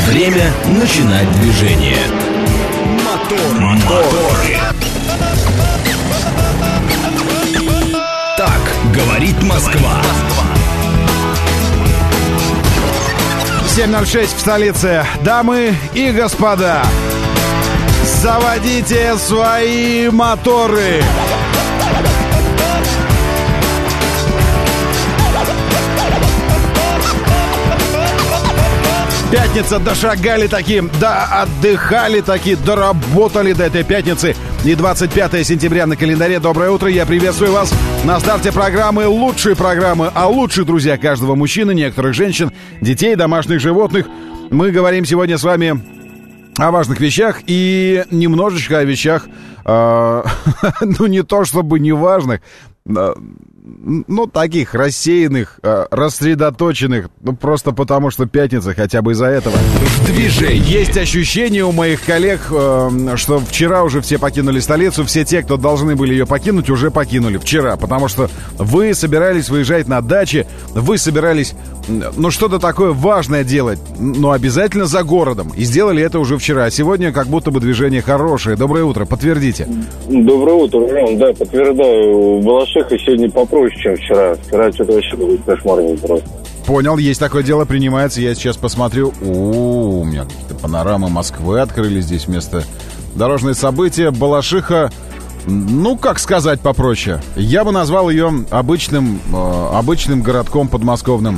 Время начинать движение. Моторы. Так говорит Москва. 7:06 в столице. Дамы и господа, заводите свои моторы. Пятница, дошагали такие, да отдыхали такие, доработали до этой пятницы. И 25 сентября на календаре. Доброе утро, я приветствую вас на старте программы, лучшей программы о лучших друзьях каждого мужчины, некоторых женщин, детей, домашних животных. Мы говорим сегодня с вами о важных вещах и немножечко о вещах, ну не то чтобы не важных, ну, таких рассеянных, рассредоточенных, ну, просто потому что пятница, хотя бы из-за этого. В движении. Есть ощущение у моих коллег, что вчера уже все покинули столицу, все те, кто должны были ее покинуть, уже покинули вчера, потому что вы собирались выезжать на дачи, вы собирались, ну, что-то такое важное делать, но обязательно за городом, и сделали это уже вчера, а сегодня как будто бы движение хорошее. Доброе утро, подтвердите. Доброе утро, Ром, да, подтверждаю, Балашиха сегодня попроще, чем вчера. Вчера что-то вообще был кошмарный просто. Понял, есть такое дело, принимается. Я сейчас посмотрю. У меня какие-то панорамы Москвы открылись здесь вместо дорожные события. Балашиха, ну, как сказать попроще. Я бы назвал ее обычным городком подмосковным.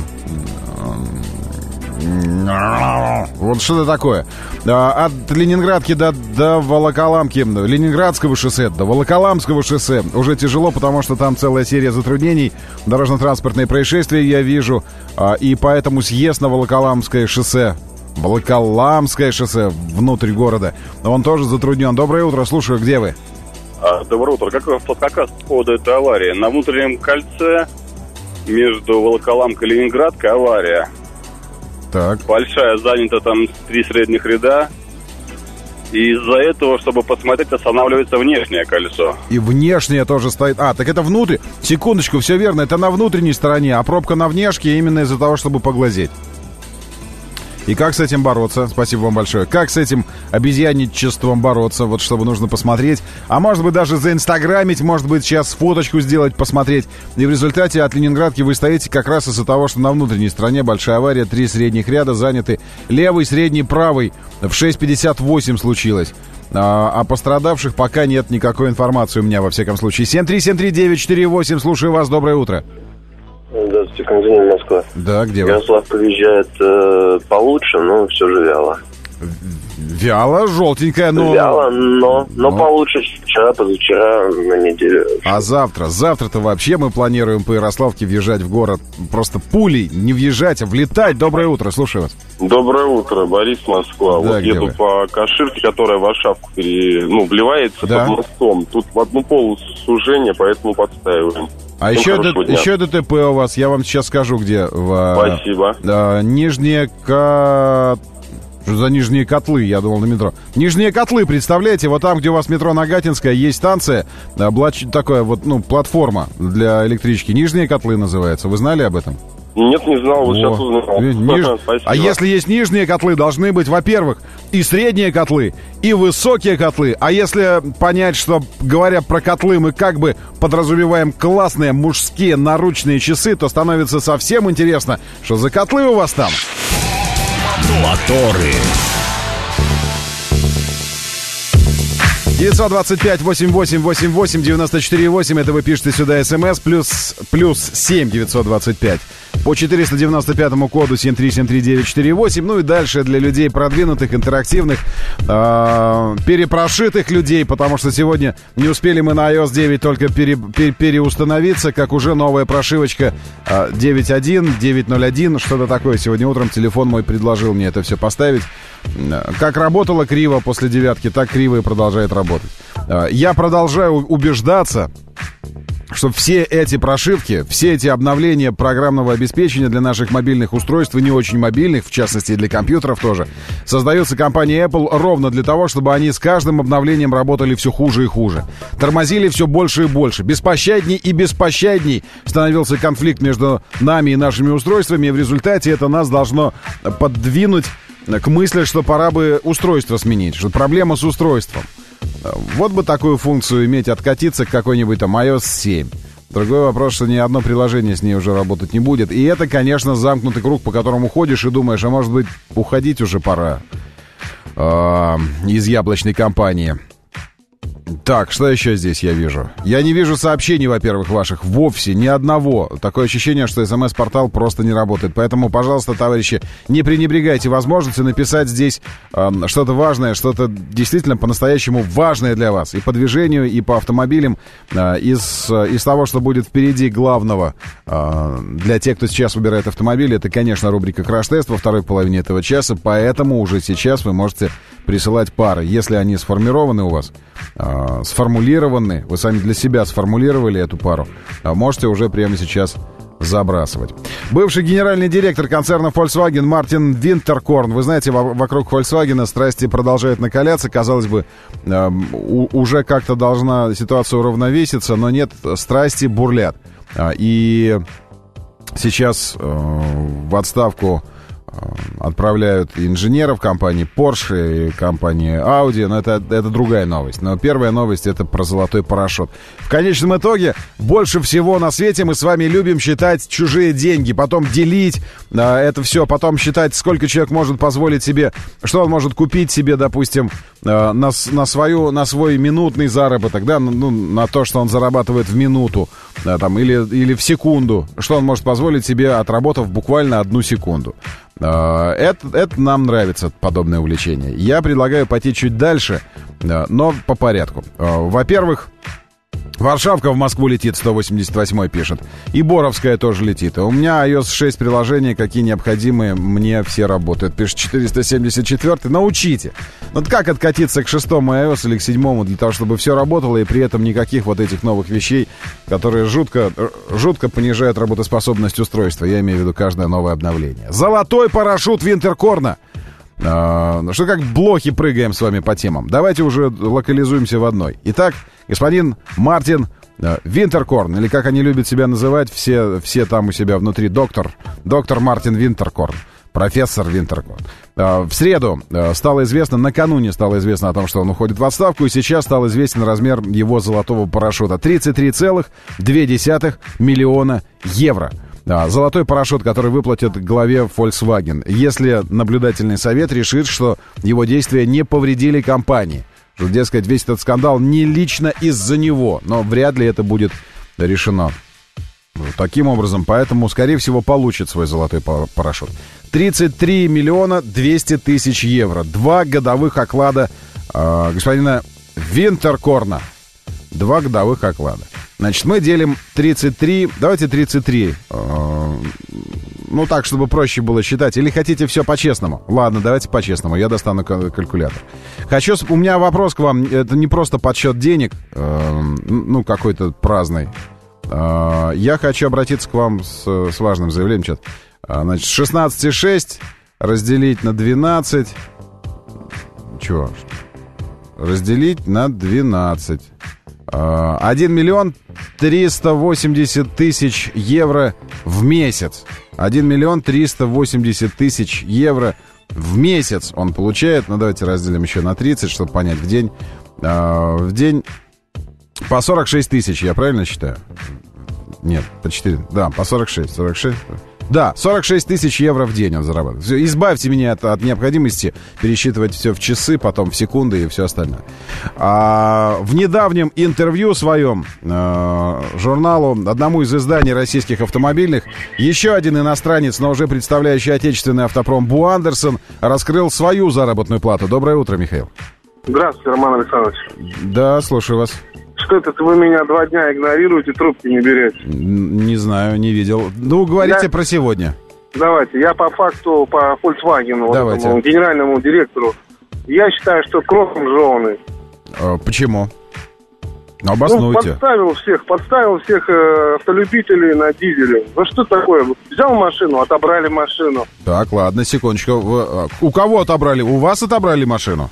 Вот что-то такое. От Ленинградки до Волоколамки, Ленинградского шоссе до Волоколамского шоссе уже тяжело, потому что там целая серия затруднений. Дорожно-транспортные происшествия я вижу. И поэтому съезд на Волоколамское шоссе внутрь города, он тоже затруднен. Доброе утро, слушаю, где вы? Доброе утро. Как раз по поводу этой аварии. На внутреннем кольце между Волоколамкой и Ленинградкой авария. Так. Большая, занята там 3 средних ряда. И из-за этого, чтобы посмотреть, останавливается внешнее кольцо. И внешнее тоже стоит. Так это внутрь. Секундочку, все верно, это на внутренней стороне, а пробка на внешке именно из-за того, чтобы поглазеть. И как с этим бороться? Спасибо вам большое. Как с этим обезьянничеством бороться? Вот чтобы нужно посмотреть. А может быть даже заинстаграмить, может быть сейчас фоточку сделать, посмотреть. И в результате от Ленинградки вы стоите как раз из-за того, что на внутренней стороне большая авария. 3 средних ряда заняты. Левый, средний, правый. В 6:58 случилось. А пострадавших пока нет никакой информации у меня, во всяком случае. 7373948. Слушаю вас. Доброе утро. Здравствуйте, Константин, Москва. Да, где вы? Ярослав приезжает получше, но все же вяло. Вяло, желтенькая, но... Вяло, но получше вчера, позавчера, на неделю. А завтра-то вообще мы планируем по Ярославке въезжать в город. Просто пулей не въезжать, а влетать. Доброе утро, слушаю вас. Доброе утро, Борис, Москва. Да, вот еду по Каширке, которая в Варшавку вливается под мостом. Тут в одну полосу сужения, поэтому подстаиваем. А еще ДТП у вас, я вам сейчас скажу, где. Спасибо. Что за Нижние Котлы, я думал, на метро. Нижние Котлы, представляете, вот там, где у вас метро Нагатинская, есть станция, такая вот, платформа для электрички. Нижние Котлы называется. Вы знали об этом? Нет, не знал, вот сейчас узнал. А если есть нижние котлы, должны быть, во-первых, и средние котлы, и высокие котлы. А если понять, что, говоря про котлы, мы как бы подразумеваем классные мужские наручные часы, то становится совсем интересно, что за котлы у вас там. Моторы. 925-88-88-94-8. Это вы пишете сюда смс. Плюс 7 925. По 495 коду 7373948. Ну и дальше для людей продвинутых, интерактивных, перепрошитых людей. Потому что сегодня не успели мы на iOS 9 только переустановиться, как уже новая прошивочка 9.1, 9.01. Что-то такое. Сегодня утром телефон мой предложил мне это все поставить. Как работало криво после девятки, так криво и продолжает работать. Я продолжаю убеждаться, что все эти прошивки, все эти обновления программного обеспечения для наших мобильных устройств и не очень мобильных, в частности и для компьютеров тоже, создаются компанией Apple ровно для того, чтобы они с каждым обновлением работали все хуже и хуже. Тормозили все больше и больше. Беспощадней и беспощадней становился конфликт между нами и нашими устройствами, и в результате это нас должно подвинуть к мысли, что пора бы устройство сменить, что проблема с устройством. Вот бы такую функцию иметь, откатиться к какой-нибудь там iOS 7. Другой вопрос, что ни одно приложение с ней уже работать не будет. И это, конечно, замкнутый круг, по которому ходишь и думаешь, а может быть, уходить уже пора из яблочной компании. Так, что еще здесь я вижу? Я не вижу сообщений, во-первых, ваших вовсе, ни одного. Такое ощущение, что СМС-портал просто не работает. Поэтому, пожалуйста, товарищи, не пренебрегайте возможностью написать здесь что-то важное, что-то действительно по-настоящему важное для вас. И по движению, и по автомобилям. Из того, что будет впереди главного для тех, кто сейчас выбирает автомобиль, это, конечно, рубрика «Краш-тест» во второй половине этого часа. Поэтому уже сейчас вы можете присылать пары. Если они сформированы у вас, сформулированы, вы сами для себя сформулировали эту пару, можете уже прямо сейчас забрасывать. Бывший генеральный директор концерна Volkswagen Мартин Винтеркорн. Вы знаете, вокруг Volkswagen страсти продолжают накаляться. Казалось бы, уже как-то должна ситуация уравновеситься, но нет, страсти бурлят. И сейчас в отставку отправляют инженеров компании Porsche и компании Audi, но это другая новость. Но первая новость — это про золотой парашют. В конечном итоге, больше всего на свете мы с вами любим считать чужие деньги, потом делить это все, потом считать, сколько человек может позволить себе, что он может купить себе, допустим, на свой минутный заработок, да, на то, что он зарабатывает в минуту, там, или в секунду, что он может позволить себе, отработав буквально 1 секунду. Это нам нравится, подобное увлечение. Я предлагаю пойти чуть дальше, но по порядку. Во-первых, Варшавка в Москву летит, 188-й пишет. И Боровская тоже летит. У меня iOS 6 приложения, какие необходимые, мне все работают. Пишет 474-й. Научите. Вот как откатиться к 6-му iOS или к 7-му, для того, чтобы все работало, и при этом никаких вот этих новых вещей, которые жутко понижают работоспособность устройства. Я имею в виду каждое новое обновление. Золотой парашют Винтеркорна. Что как блохи прыгаем с вами по темам. Давайте уже локализуемся в одной. Итак, господин Мартин Винтеркорн, или как они любят себя называть, все там у себя внутри, доктор Мартин Винтеркорн, профессор Винтеркорн. В среду накануне стало известно о том, что он уходит в отставку, и сейчас стал известен размер его золотого парашюта. 33,2 миллиона евро. Золотой парашют, который выплатят главе Volkswagen, если наблюдательный совет решит, что его действия не повредили компании. Что, дескать, весь этот скандал не лично из-за него, но вряд ли это будет решено таким образом. Поэтому, скорее всего, получит свой золотой парашют. 33 миллиона 200 тысяч евро. 2 годовых оклада господина Винтеркорна. 2 годовых оклада. Значит, мы делим 33, давайте 33, так, чтобы проще было считать. Или хотите все по-честному? Ладно, давайте по-честному, я достану калькулятор. У меня вопрос к вам, это не просто подсчет денег, какой-то праздный. Я хочу обратиться к вам с важным заявлением. Значит, 16,6 разделить на 12, разделить на 12. 1 миллион 380 тысяч евро в месяц. 1 миллион 380 тысяч евро в месяц он получает. Давайте разделим еще на 30, чтобы понять. В день по 46 тысяч, я правильно считаю? Нет, по 4. Да, по 46. Да, 46 тысяч евро в день он зарабатывает. Все, избавьте меня от необходимости пересчитывать все в часы, потом в секунды и все остальное. В недавнем интервью своем журналу, одному из изданий российских автомобильных, еще один иностранец, но уже представляющий отечественный автопром Бу Андерсон, раскрыл свою заработную плату. Доброе утро, Михаил. Здравствуйте, Роман Александрович. Да, слушаю вас. Что это вы меня 2 дня игнорируете, трубки не берете? Не знаю, не видел. Говорите про сегодня. Давайте, я по факту, по Volkswagen, этому генеральному директору. Я считаю, что кроком жженый. Почему? Обоснуйте. Подставил всех автолюбителей на дизеле. Что такое? Взял машину, отобрали машину. Так, ладно, секундочку. У кого отобрали? У вас отобрали машину?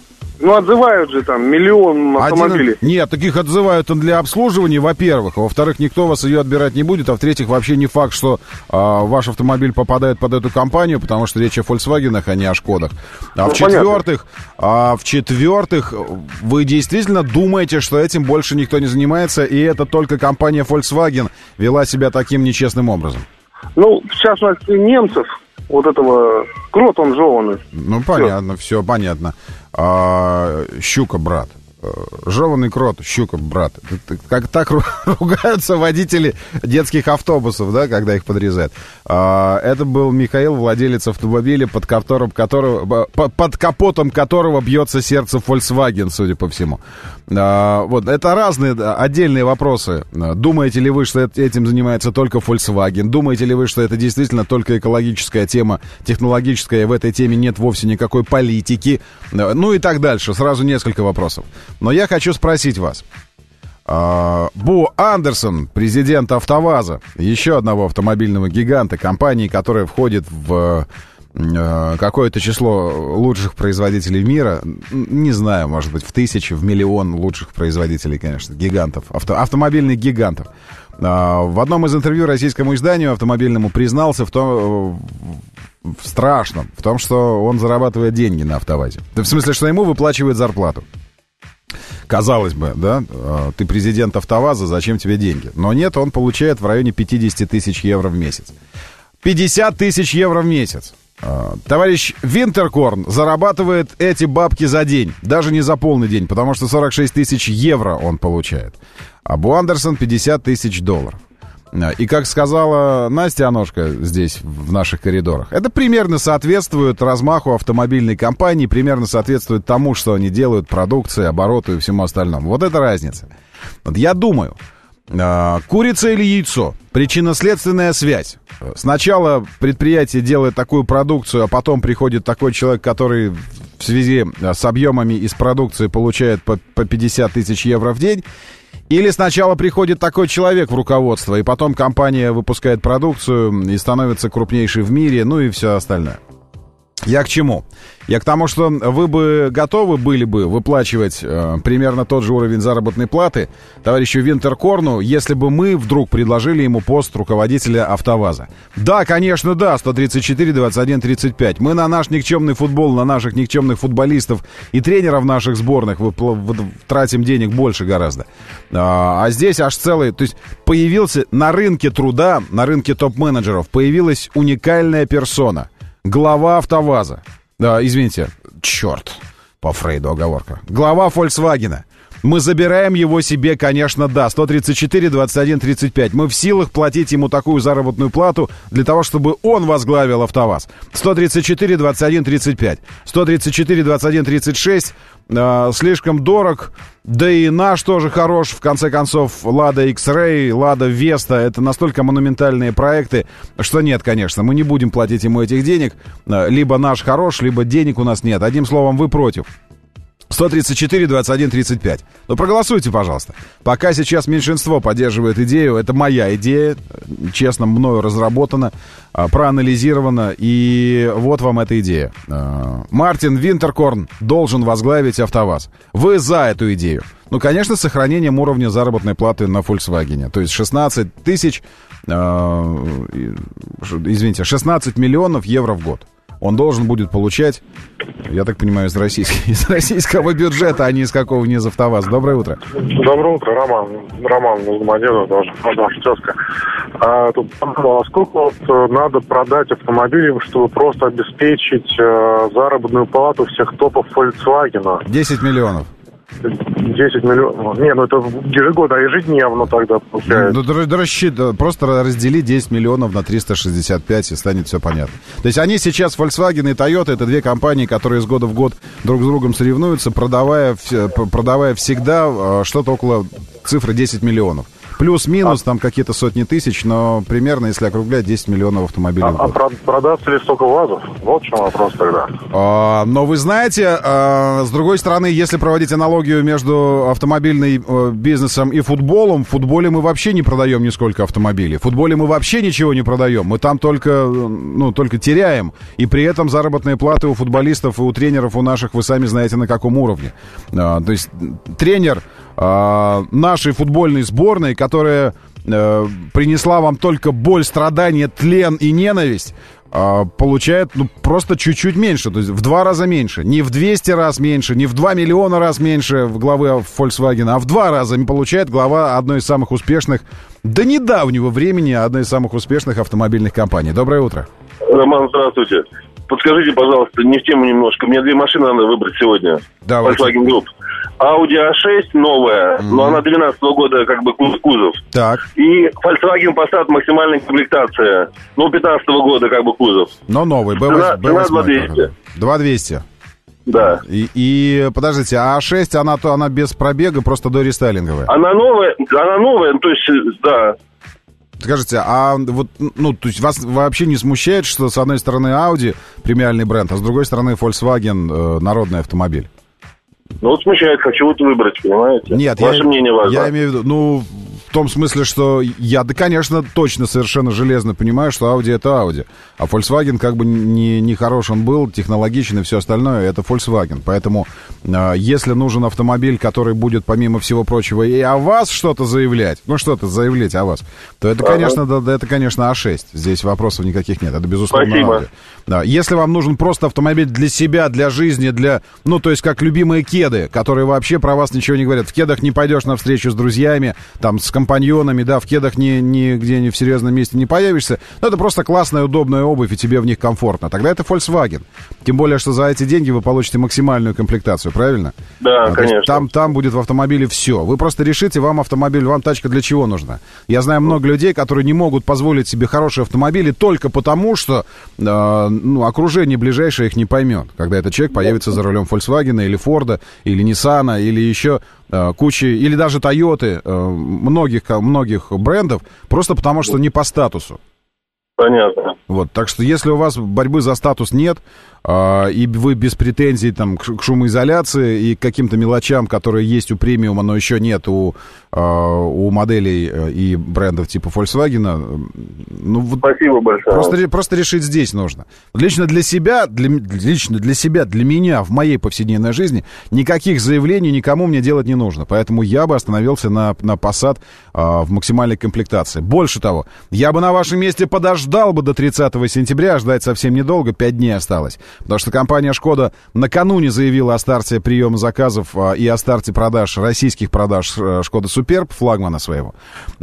Ну, отзывают же там миллион автомобилей. Нет, таких отзывают для обслуживания, во-первых. Во-вторых, никто вас ее отбирать не будет. А в-третьих, вообще не факт, что ваш автомобиль попадает под эту компанию, потому что речь о Volkswagen'ах, а не о Шкодах. А в-четвертых, вы действительно думаете, что этим больше никто не занимается, и это только компания Volkswagen вела себя таким нечестным образом? Ну, в частности, немцев, вот этого, крот он жеванный. Ну, понятно, все понятно. Щука, брат. Жеванный крот, щука, брат. Как так ругаются водители детских автобусов, да, когда их подрезают. Это был Михаил, владелец автомобиля, под капотом которого бьется сердце Volkswagen, судя по всему. Вот, это разные отдельные вопросы. Думаете ли вы, что этим занимается только Volkswagen? Думаете ли вы, что это действительно только экологическая тема, технологическая, и в этой теме нет вовсе никакой политики? Ну и так дальше. Сразу несколько вопросов. Но я хочу спросить вас. Бо Андерсон, президент АвтоВАЗа, еще одного автомобильного гиганта, компании, которая входит в какое-то число лучших производителей мира, не знаю, может быть, в 1000, в миллион лучших производителей, конечно, гигантов, автомобильных гигантов. В одном из интервью российскому изданию автомобильному признался в том что он зарабатывает деньги на АвтоВАЗе. В смысле, что ему выплачивают зарплату. Казалось бы, да, ты президент АвтоВАЗа, зачем тебе деньги? Но нет, он получает в районе 50 тысяч евро в месяц. 50 тысяч евро в месяц. Товарищ Винтеркорн зарабатывает эти бабки за день, даже не за полный день, потому что 46 тысяч евро он получает. А Бо Андерсон 50 тысяч долларов. И как сказала Настя Аношка здесь, в наших коридорах, это примерно соответствует размаху автомобильной компании, примерно соответствует тому, что они делают, продукции, обороту и всему остальному. Вот это разница. Вот я думаю, курица или яйцо? Причинно-следственная связь. Сначала предприятие делает такую продукцию, а потом приходит такой человек, который в связи с объемами из продукции получает по 50 тысяч евро в день. Или сначала приходит такой человек в руководство, и потом компания выпускает продукцию и становится крупнейшей в мире, ну и все остальное. Я к чему? Я к тому, что вы бы готовы были бы выплачивать примерно тот же уровень заработной платы товарищу Винтеркорну, если бы мы вдруг предложили ему пост руководителя АвтоВАЗа. Да, конечно, да, 134, 21, 35. Мы на наш никчемный футбол, на наших никчемных футболистов и тренеров наших сборных тратим денег больше гораздо. А здесь аж целый... То есть появился на рынке труда, на рынке топ-менеджеров, появилась уникальная персона. Глава АвтоВАЗа. Извините, черт, по Фрейду оговорка. Глава Volkswagen'а. Мы забираем его себе, конечно, да. 134, 21, 35. Мы в силах платить ему такую заработную плату для того, чтобы он возглавил АвтоВАЗ. 134, 21, 35. 134, 21, 36. Слишком дорог. Да и наш тоже хорош. В конце концов, Lada X-Ray, Lada Vesta. Это настолько монументальные проекты, что нет, конечно. Мы не будем платить ему этих денег. Либо наш хорош, либо денег у нас нет. Одним словом, вы против. 134, 21, 35. Ну, проголосуйте, пожалуйста. Пока сейчас меньшинство поддерживает идею. Это моя идея. Честно, мною разработана, проанализирована. И вот вам эта идея. Мартин Винтеркорн должен возглавить АвтоВАЗ. Вы за эту идею? Ну, конечно, с сохранением уровня заработной платы на Volkswagen. То есть 16 тысяч... 16 миллионов евро в год. Он должен будет получать, я так понимаю, из российского бюджета, а не из какого, не из АвтоВАЗа. Доброе утро. Доброе утро, Роман из Домодедова, наша тезка. Сколько надо продать автомобилей, чтобы просто обеспечить заработную плату всех топов Volkswagen? 10 миллионов. 10 миллионов. Не, ну это ежегодно, ежедневно тогда получается. Просто раздели 10 миллионов на 365, и станет все понятно. То есть они сейчас, Volkswagen и Toyota, это две компании, которые из года в год друг с другом соревнуются, продавая всегда что-то около цифры 10 миллионов. Плюс-минус, там какие-то сотни тысяч, но примерно, если округлять, 10 миллионов автомобилей в год. Продастся ли столько ВАЗов? Вот в чем вопрос тогда. Но вы знаете, с другой стороны, если проводить аналогию между автомобильным бизнесом и футболом, в футболе мы вообще не продаем нисколько автомобилей. В футболе мы вообще ничего не продаем. Мы там только теряем. И при этом заработные платы у футболистов и у тренеров у наших, вы сами знаете, на каком уровне. То есть тренер нашей футбольной сборной, которая принесла вам только боль, страдания, тлен и ненависть, получает просто чуть-чуть меньше, то есть в 2 раза меньше. Не в 200 раз меньше, не в 2 миллиона раз меньше в главы Volkswagen, а в 2 раза получает глава одной из самых успешных, до недавнего времени, одной из самых успешных автомобильных компаний. Доброе утро. Роман, здравствуйте. Подскажите, пожалуйста, не в тему немножко. Мне 2 машины надо выбрать сегодня. Давайте. Volkswagen Group. Audi A6 новая, но она 12-го года как бы кузов. Так. И Volkswagen Passat максимальная комплектация, 15-го года как бы кузов. Но новый, Цена 2200. 2200. Да. И подождите, а А6, она без пробега, просто дорестайлинговая? Она новая, то есть, да. Скажите, а вот, то есть вас вообще не смущает, что с одной стороны Audi премиальный бренд, а с другой стороны Volkswagen народный автомобиль? Смущает, хочу выбрать, понимаете? Нет, ваше мнение важно. Я имею в виду, в том смысле, что я, конечно, точно совершенно железно понимаю, что Audi — это Audi. А Volkswagen как бы не хорош он был, технологичен и все остальное, это Volkswagen. Поэтому, если нужен автомобиль, который будет, помимо всего прочего, и о вас что-то заявлять, что-то заявлять о вас, то это, конечно, это, конечно, А6. Здесь вопросов никаких нет. Это, безусловно, Спасибо. Audi. Да. Если вам нужен просто автомобиль для себя, для жизни, то есть как любимые кеды, которые вообще про вас ничего не говорят. В кедах не пойдешь на встречу с друзьями, там, с компаньонами, да, в кедах нигде не в серьезном месте не появишься. Но это просто классная, удобная обувь, и тебе в них комфортно. Тогда это Volkswagen. Тем более, что за эти деньги вы получите максимальную комплектацию, правильно? Да, конечно. Там будет в автомобиле все. Вы просто решите, вам тачка для чего нужна. Я знаю много людей, которые не могут позволить себе хорошие автомобили только потому, что окружение ближайшее их не поймет. Когда этот человек появится за рулем Volkswagen или Ford, или Nissan, или еще кучи, или даже Toyota, многих брендов, просто потому что не по статусу. Понятно. Вот, так что если у вас борьбы за статус нет, и вы без претензий там, к шумоизоляции и к каким-то мелочам, которые есть у премиума, но еще нет у моделей и брендов типа Volkswagen, спасибо большое. Просто решить здесь нужно. Лично для себя, для меня в моей повседневной жизни никаких заявлений никому мне делать не нужно. Поэтому я бы остановился на Passat в максимальной комплектации. Больше того, я бы на вашем месте подождал бы до 30 сентября, ждать совсем недолго, 5 дней осталось. Потому что компания «Шкода» накануне заявила о старте приема заказов и о старте российских продаж «Шкода Суперб», флагмана своего.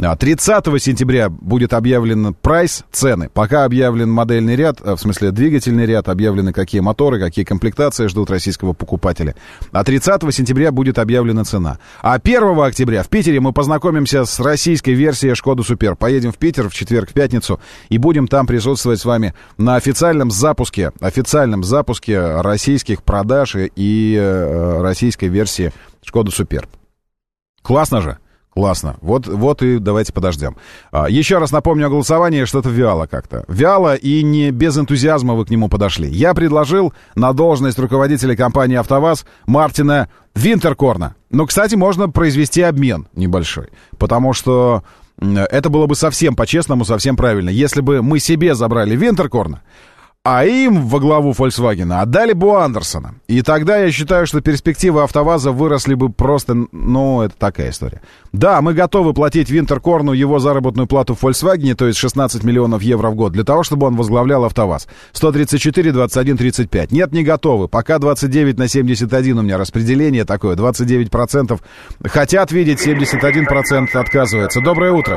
30 сентября будет объявлен прайс, цены. Пока объявлен модельный ряд, в смысле двигательный ряд, объявлены какие моторы, какие комплектации ждут российского покупателя. А 30 сентября будет объявлена цена. А 1 октября в Питере мы познакомимся с российской версией «Шкода Суперб». Поедем в Питер в четверг, в пятницу и будем там присутствовать с вами на официальном запуске российских продаж и российской версии «Шкода Суперб». Классно же? Классно. Вот и давайте подождем. Еще раз напомню о голосовании, что-то вяло как-то. Вяло и не без энтузиазма вы к нему подошли. Я предложил на должность руководителя компании «АвтоВАЗ» Мартина Винтеркорна. Кстати, можно произвести обмен небольшой, потому что это было бы совсем по-честному, совсем правильно. Если бы мы себе забрали Винтеркорна, а им во главу Volkswagen отдали Бо Андерсона. И тогда я считаю, что перспективы АвтоВАЗа выросли бы просто... это такая история. Да, мы готовы платить Винтеркорну его заработную плату в Volkswagen, то есть 16 миллионов евро в год, для того, чтобы он возглавлял АвтоВАЗ. 134, 21, 35. Нет, не готовы. Пока 29/71 у меня распределение такое. 29% хотят видеть, 71% отказывается. Доброе утро.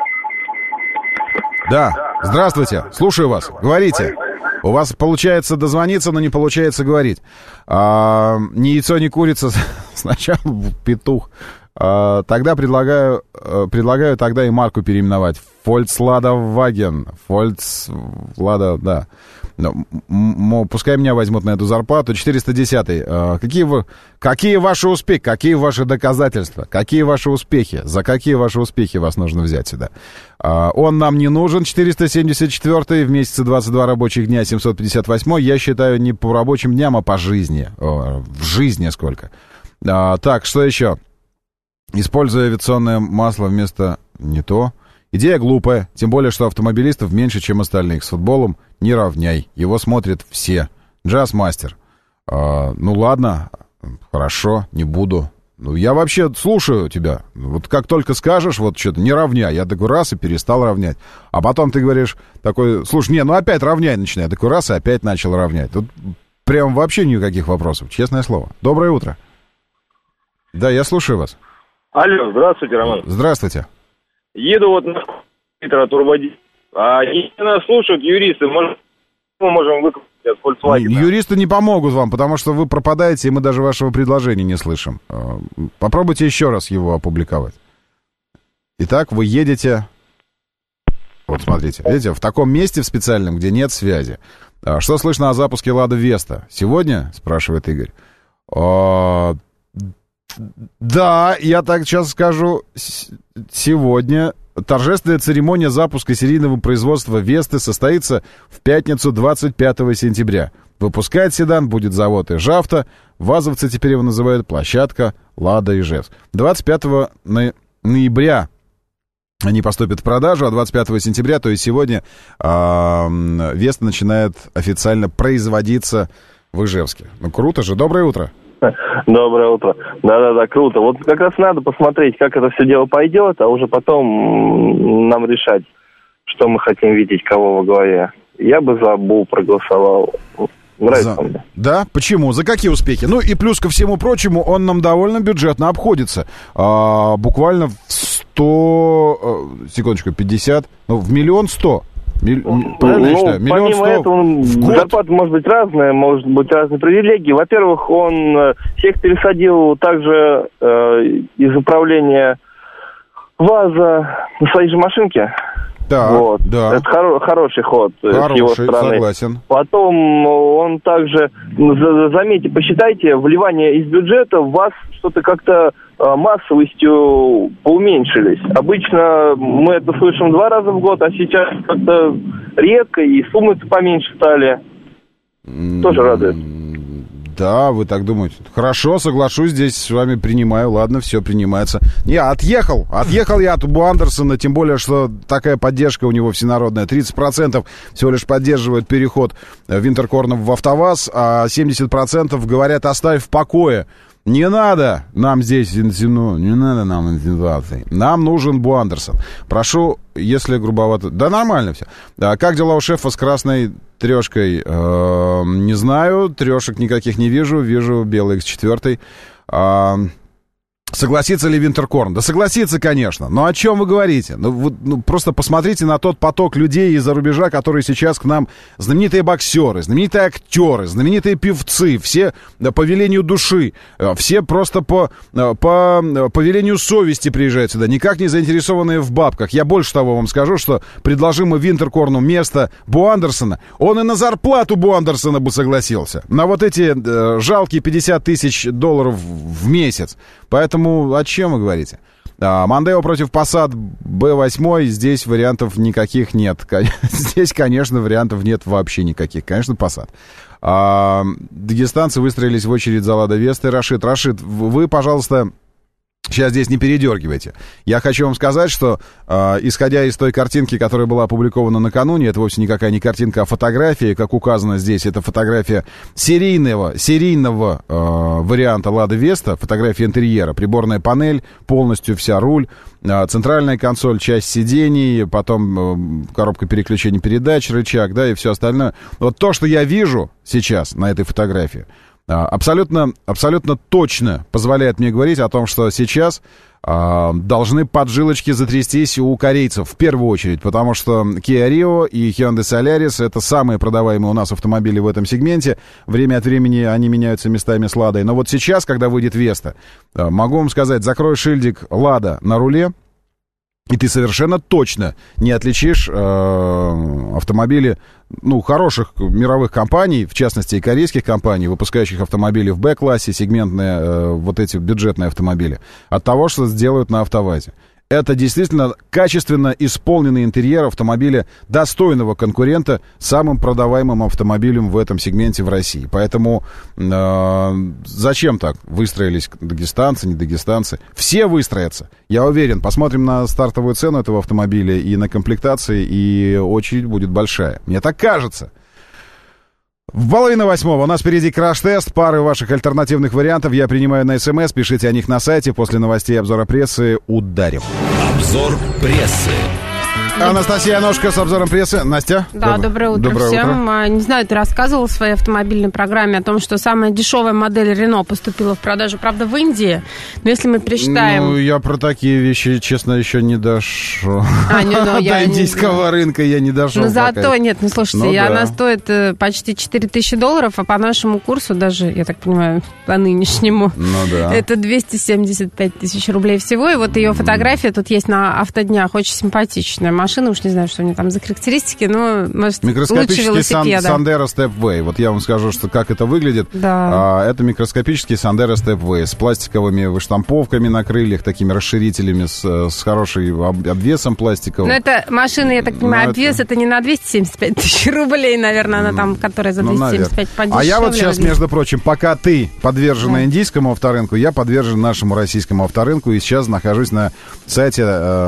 Да, здравствуйте. Слушаю вас. Говорите. У вас получается дозвониться, но не получается говорить. Ни яйцо, ни курица. Сначала петух, Тогда предлагаю тогда и марку переименовать. Volkswagen. Volkswagen, да. Пускай меня возьмут на эту зарплату. 410-й. Какие ваши успехи? Какие ваши доказательства? Какие ваши успехи? За какие ваши успехи вас нужно взять сюда? Он нам не нужен. 474-й. В месяце 22 рабочих дня. 758-й. Я считаю не по рабочим дням, а по жизни. В жизни сколько. Так, что еще? Используя авиационное масло вместо... Не то. Идея глупая, тем более, что автомобилистов меньше, чем остальных. С футболом не равняй. Его смотрят все. Джаз-мастер. Ну ладно, хорошо, не буду. Ну, я вообще слушаю тебя. Вот как только скажешь, вот что-то не равняй. Я такой раз и перестал равнять. А потом ты говоришь такой, слушай, опять равняй начинай. Я такой раз и опять начал равнять. Тут прям вообще никаких вопросов, честное слово. Доброе утро. Да, я слушаю вас. Алло, здравствуйте, Роман. Здравствуйте. Еду вот на турбодизель. Если нас слушают юристы, мы можем выкупить от Volkswagen. Юристы не помогут вам, потому что вы пропадаете, и мы даже вашего предложения не слышим. Попробуйте еще раз его опубликовать. Итак, вы едете... Вот смотрите, видите, в таком месте в специальном, где нет связи. Что слышно о запуске Лада Веста? Сегодня, спрашивает Игорь. Да, я так сейчас скажу, сегодня торжественная церемония запуска серийного производства Весты состоится в пятницу 25 сентября. Выпускать седан будет завод Ижавто, вазовцы теперь его называют площадка Лада Ижевск. 25 ноября они поступят в продажу, а 25 сентября, то есть сегодня, Веста начинает официально производиться в Ижевске. Ну круто же, доброе утро. Доброе утро. Да, круто. Вот как раз надо посмотреть, как это все дело пойдет, а уже потом нам решать, что мы хотим видеть, кого во главе. Я бы за БУ проголосовал. Нравится мне. Да? Почему? За какие успехи? Ну и плюс ко всему прочему, он нам довольно бюджетно обходится. Буквально в 100... секундочку, 50... Ну, в 1 100 000. Правильно я считаю? 1 100 000 помимо этого, зарплата может быть разная, может быть разные привилегии. Во-первых, он всех пересадил также из управления ВАЗа на своей же машинке. Да, вот. Да. Это хороший ход с его стороны. Согласен. Потом он также, заметьте, посчитайте, вливание из бюджета в ВАЗ что-то как-то массовостью поуменьшились. Обычно мы это слышим 2 раза в год, а сейчас как-то редко, и суммы-то поменьше стали. Тоже радует. Да, вы так думаете. Хорошо, соглашусь, здесь с вами принимаю. Ладно, все принимается. Я отъехал я от Бу Андерсона, тем более, что такая поддержка у него всенародная. 30% всего лишь поддерживают переход Винтеркорна в АвтоВАЗ, а 70% говорят, оставь в покое. Не надо нам здесь, не надо нам интенсивации. Нам нужен Бу Андерсон. Прошу, если грубовато... Да нормально все. Как дела у шефа с красной трешкой? Не знаю, трешек никаких не вижу. Вижу белый X4. Согласится ли Винтеркорн? Да согласится, конечно. Но о чем вы говорите? Ну, просто посмотрите на тот поток людей из-за рубежа, которые сейчас к нам... Знаменитые боксеры, знаменитые актеры, знаменитые певцы. Все по велению души. Все просто по велению совести приезжают сюда. Никак не заинтересованные в бабках. Я больше того вам скажу, что предложим мы Винтеркорну место Бу Андерсона, он и на зарплату Бу Андерсона бы согласился. На вот эти жалкие $50 000 в месяц. Поэтому о чем вы говорите? Мондео против Passat B8. Здесь вариантов никаких нет. Здесь, конечно, вариантов нет вообще никаких. Конечно, Passat. Дагестанцы выстроились в очередь за Лада Вестой. Рашид, вы, пожалуйста, сейчас здесь не передергивайте. Я хочу вам сказать, что, исходя из той картинки, которая была опубликована накануне, это вовсе никакая не картинка, а фотография, как указано здесь, это фотография серийного варианта Лада Веста, фотография интерьера, приборная панель, полностью вся руль, центральная консоль, часть сидений, потом коробка переключения передач, рычаг, да, и все остальное. Вот то, что я вижу сейчас на этой фотографии, абсолютно точно позволяет мне говорить о том, что сейчас должны поджилочки затрястись у корейцев в первую очередь, потому что Kia Rio и Hyundai Solaris — это самые продаваемые у нас автомобили в этом сегменте. Время от времени они меняются местами с Ладой. Но вот сейчас, когда выйдет Веста, могу вам сказать, закрой шильдик Лада на руле, и ты совершенно точно не отличишь автомобили, хороших мировых компаний, в частности и корейских компаний, выпускающих автомобили в Б-классе, сегментные, вот эти бюджетные автомобили, от того, что сделают на АвтоВАЗе. Это действительно качественно исполненный интерьер автомобиля, достойного конкурента самым продаваемым автомобилем в этом сегменте в России. Поэтому зачем так выстроились дагестанцы, не дагестанцы? Все выстроятся, я уверен. Посмотрим на стартовую цену этого автомобиля и на комплектации, и очередь будет большая. Мне так кажется. В 7:30 у нас впереди краш-тест, пары ваших альтернативных вариантов я принимаю на СМС, пишите о них на сайте, после новостей и обзора прессы ударим. Обзор прессы. Анастасия Ножка с обзором прессы. Настя? Да, доброе утро всем. Не знаю, ты рассказывал в своей автомобильной программе о том, что самая дешевая модель Рено поступила в продажу, правда, в Индии. Но если мы пересчитаем... я про такие вещи, честно, еще не дошел. До индийского рынка я не дошел. Но зато, слушайте, она стоит почти $4000, а по нашему курсу даже, я так понимаю, по нынешнему, это 275 тысяч рублей всего. И вот ее фотография тут есть на автоднях, очень симпатичная машина, уж не знаю, что у нее там за характеристики, но, может, лучше велосипеда. Sandero Stepway. Вот я вам скажу, что как это выглядит. Да. Это микроскопический Sandero Stepway с пластиковыми выштамповками на крыльях, такими расширителями, с хорошим обвесом пластиковым. Но эта машина, я так понимаю, обвес это не на 275 тысяч рублей, наверное, она там, которая за 275 подешевле. А я вот сейчас, между прочим, пока ты подвержена индийскому авторынку, я подвержен нашему российскому авторынку, и сейчас нахожусь на сайте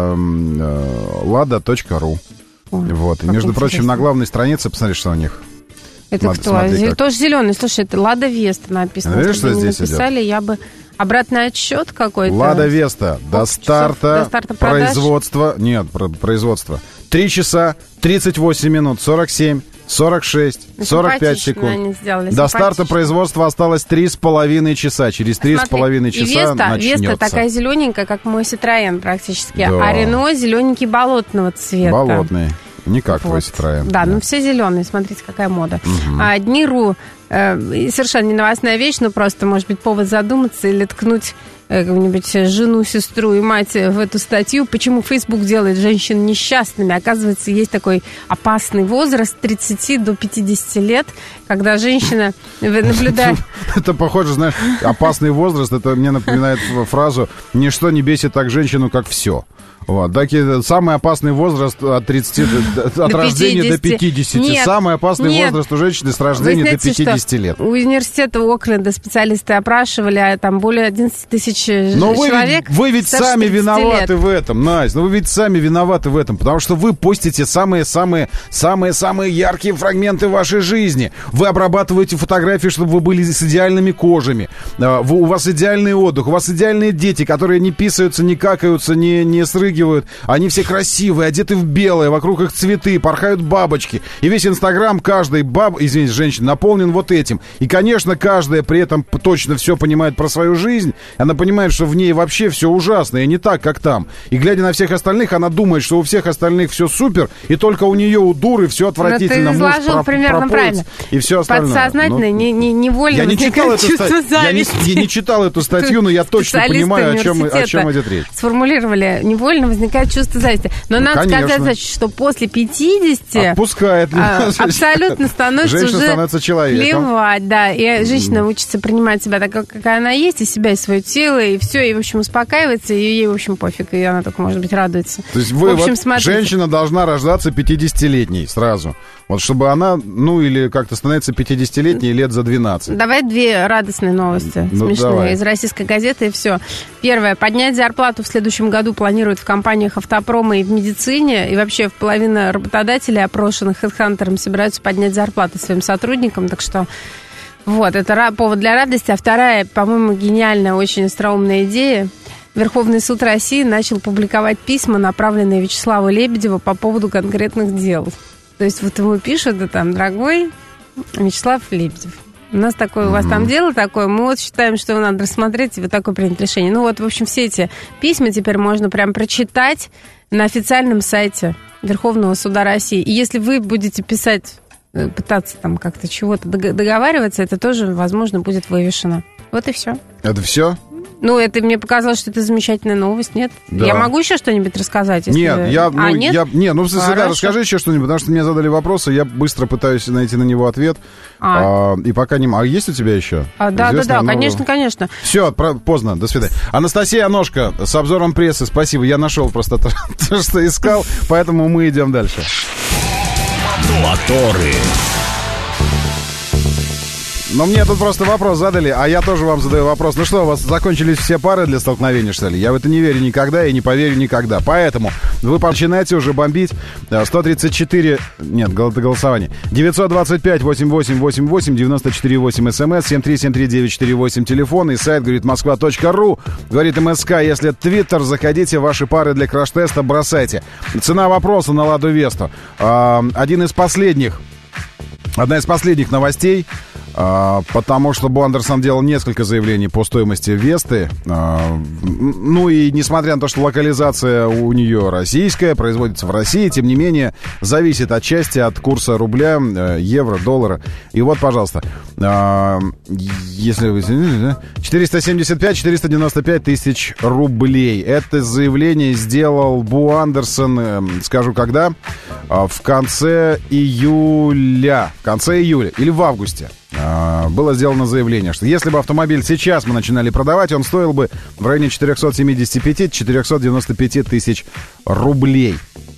lada.ru. Вот. И, между прочим, на главной странице, посмотри, что у них. Это кто? Тоже зеленый. Слушай, это Лада Веста написано. Видишь, что здесь написали, идет? Я бы... Обратный отсчет какой-то? Лада Веста. До старта производства... Нет, производства. 3 часа, 38 минут, 47, 46, 45 секунд. До старта производства осталось 3,5 часа. Через 3,5 часа начнется. Веста такая зелененькая, как мой Citroёn практически. Да. А Рено зелененький болотного цвета. Болотный. Не как твой Citroёn. Да, все зеленые. Смотрите, какая мода. Дни.ру. Совершенно не новостная вещь, но просто, может быть, повод задуматься или ткнуть какую-нибудь жену, сестру и мать в эту статью. Почему Facebook делает женщин несчастными? Оказывается, есть такой опасный возраст 30 до 50 лет, когда женщина наблюдает... Это похоже, знаешь, опасный возраст, это мне напоминает фразу «Ничто не бесит так женщину, как все». Вот, самый опасный возраст от 30 от рождения до 50. Нет, самый опасный возраст у женщины с рождения до 50 лет. У университета Окленда специалисты опрашивали, там более 11 тысяч человек. Вы ведь сами виноваты в этом, Настя. Вы ведь сами виноваты в этом, потому что вы постите самые яркие фрагменты вашей жизни. Вы обрабатываете фотографии, чтобы вы были с идеальными кожами. У вас идеальный отдых, у вас идеальные дети, которые не писаются, не какаются, не срыгивают. Они все красивые, одеты в белое, вокруг их цветы, порхают бабочки. И весь Инстаграм каждой женщины наполнен вот этим. И, конечно, каждая при этом точно все понимает про свою жизнь. Она понимает, что в ней вообще все ужасно и не так, как там. И, глядя на всех остальных, она думает, что у всех остальных все супер, и только у нее, у дуры, все отвратительно. Но ты изложил примерно правильно. И все остальное. Подсознательно, невольно возникает чувство зависти. Я не читал эту статью, но я точно понимаю, о чем идет речь. Сформулировали невольно возникает чувство зависти. Но надо сказать, что после 50 отпускает. Абсолютно становится женщина уже становится человеком. Плевать, да. И женщина учится принимать себя такой, какая она есть, и себя, и свое тело, и все, и, в общем, успокаивается, и ей, в общем, пофиг, и она только, может быть, радуется. То есть женщина должна рождаться 50-летней сразу. Вот чтобы она, или как-то становится 50-летней лет за 12. Давай две радостные новости, смешные, из российской газеты, и все. Первое. Поднять зарплату в следующем году планируют в компаниях автопрома и в медицине, и вообще половина работодателей, опрошенных HeadHunter'ом, собираются поднять зарплаты своим сотрудникам, так что вот, это повод для радости. А вторая, по-моему, гениальная, очень остроумная идея. Верховный суд России начал публиковать письма, направленные Вячеславу Лебедеву по поводу конкретных дел. То есть вот ему пишут, дорогой Вячеслав Лебедев, У нас такое, у вас там дело такое, мы вот считаем, что его надо рассмотреть, и вот такое принять решение. Ну вот, в общем, все эти письма теперь можно прям прочитать на официальном сайте Верховного суда России. И если вы будете писать, пытаться там как-то чего-то договариваться, это тоже, возможно, будет вывешено. Вот и все. Это все? Ну, это мне показалось, что это замечательная новость, нет? Да. Я могу еще что-нибудь рассказать? Если... Нет, в смысле, да, расскажи еще что-нибудь, потому что мне задали вопросы, я быстро пытаюсь найти на него ответ, и пока не... А есть у тебя еще? Да, конечно. Все, поздно, до свидания. Анастасия Аношка с обзором прессы, спасибо, я нашел просто то, что искал, поэтому мы идем дальше. Моторы. Но мне тут просто вопрос задали, а я тоже вам задаю вопрос. Ну что, у вас закончились все пары для столкновения, что ли? Я в это не верю никогда и не поверю никогда. Поэтому вы начинаете уже бомбить 134... Нет, это голосование. 925-8888-94-8 СМС, 7373948 телефон и сайт, говорит, москва.ру. Говорит МСК, если Твиттер, заходите, ваши пары для краш-теста бросайте. Цена вопроса на Ладу Весту. Одна из последних новостей, потому что Буандерсон делал несколько заявлений по стоимости Весты. Ну и несмотря на то, что локализация у нее российская, производится в России, тем не менее, зависит отчасти от курса рубля, евро, доллара. И вот, пожалуйста, если вы... 475-495 тысяч рублей. Это заявление сделал Буандерсон, скажу когда, в конце июля или в августе. Было сделано заявление, что если бы автомобиль сейчас мы начинали продавать, он стоил бы в районе 475-495 тысяч рублей.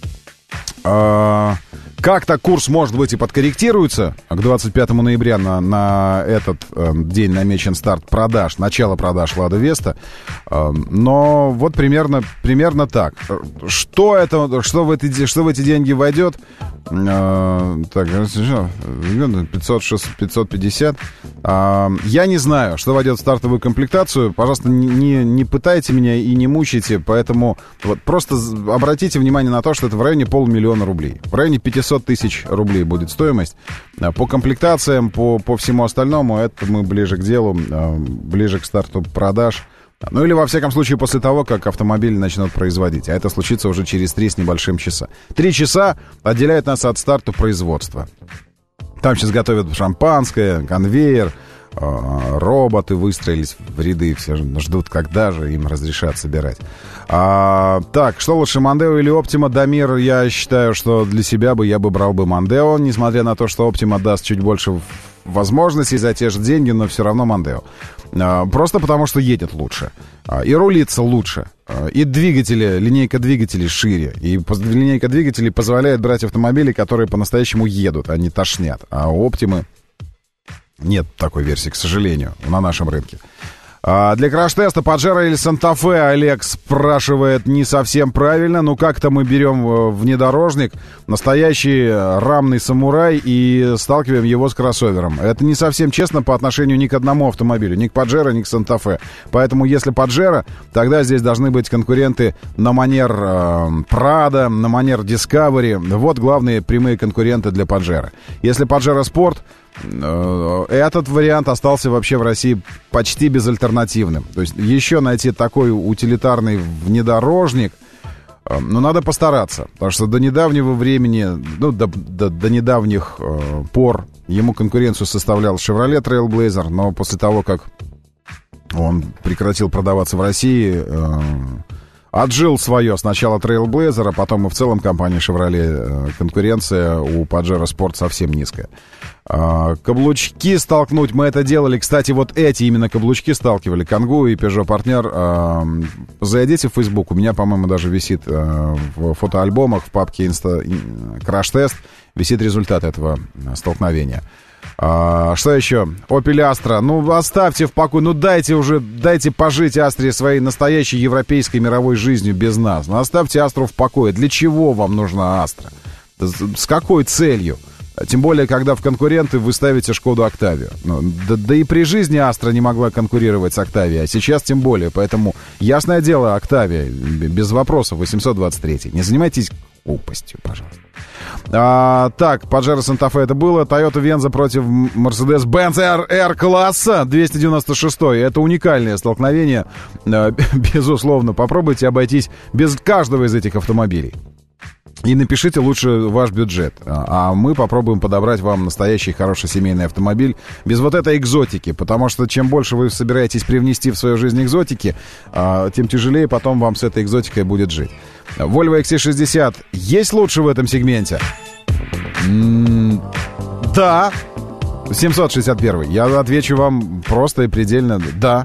Как-то курс, может быть, и подкорректируется. К 25 ноября на этот день намечен старт продаж, начало продаж Лада Веста. Но вот примерно так. Что в эти деньги войдет? Так, 500-550. Я не знаю, что войдет в стартовую комплектацию. Пожалуйста, не пытайте меня и не мучайте. Поэтому вот просто обратите внимание на то, что это в районе 500 000 рублей. В районе 500 тысяч рублей будет стоимость. По комплектациям, по всему остальному, это мы ближе к делу, ближе к старту продаж. Ну или, во всяком случае, после того, как автомобиль начнут производить. А это случится уже через 3 с небольшим часа. 3 часа отделяют нас от старта производства. Там сейчас готовят шампанское, конвейер, роботы выстроились в ряды, все ждут, когда же им разрешат собирать. Так, что лучше, Мондео или Оптима? Дамир, я считаю, что для себя я бы брал Мондео, несмотря на то, что Оптима даст чуть больше возможностей за те же деньги, но все равно Мондео. Просто потому, что едет лучше. И рулится лучше. И двигатели, линейка двигателей шире. И линейка двигателей позволяет брать автомобили, которые по-настоящему едут, а не тошнят. А у Оптимы нет такой версии, к сожалению, на нашем рынке. Для краш-теста Паджеро или Санта-Фе, Олег спрашивает не совсем правильно. Ну, как-то мы берем внедорожник, настоящий рамный самурай, и сталкиваем его с кроссовером. Это не совсем честно по отношению ни к одному автомобилю, ни к Паджеро, ни к Санта-Фе. Поэтому, если Паджеро, тогда здесь должны быть конкуренты на манер Прада, на манер Discovery. Вот главные прямые конкуренты для Паджеро. Если Паджеро Спорт, этот вариант остался вообще в России почти безальтернативным. То есть еще найти такой утилитарный внедорожник, надо постараться. Потому что до недавнего времени, до недавних пор ему конкуренцию составлял Chevrolet Trailblazer, но после того, как он прекратил продаваться в России, отжил свое сначала Trailblazer, а потом и в целом компания Chevrolet, конкуренция у Pajero Sport совсем низкая. Каблучки столкнуть мы это делали. Кстати, вот эти именно каблучки сталкивали. Кангу и Peugeot партнер. Зайдите в Facebook. У меня, по-моему, даже висит в фотоальбомах, в папке Краш-тест висит результат этого столкновения. Что еще? Opel Astra. Оставьте в покое. Дайте пожить Астре своей настоящей европейской мировой жизнью без нас. Оставьте Астру в покое. Для чего вам нужна Астра? С какой целью? Тем более, когда в конкуренты вы ставите Шкоду Октавию. Да и при жизни Астра не могла конкурировать с Октавией, а сейчас тем более. Поэтому, ясное дело, Октавия, без вопросов, 823. Не занимайтесь глупостью, пожалуйста. Так, Pajero Santa Fe это было. Toyota Venza против Mercedes-Benz R-класса 296. Это уникальное столкновение, безусловно. Попробуйте обойтись без каждого из этих автомобилей. И напишите лучше ваш бюджет. А мы попробуем подобрать вам настоящий хороший семейный автомобиль без вот этой экзотики. Потому что чем больше вы собираетесь привнести в свою жизнь экзотики, тем тяжелее потом вам с этой экзотикой будет жить. Volvo XC60 есть лучше в этом сегменте? Да. 761. Я отвечу вам просто и предельно да.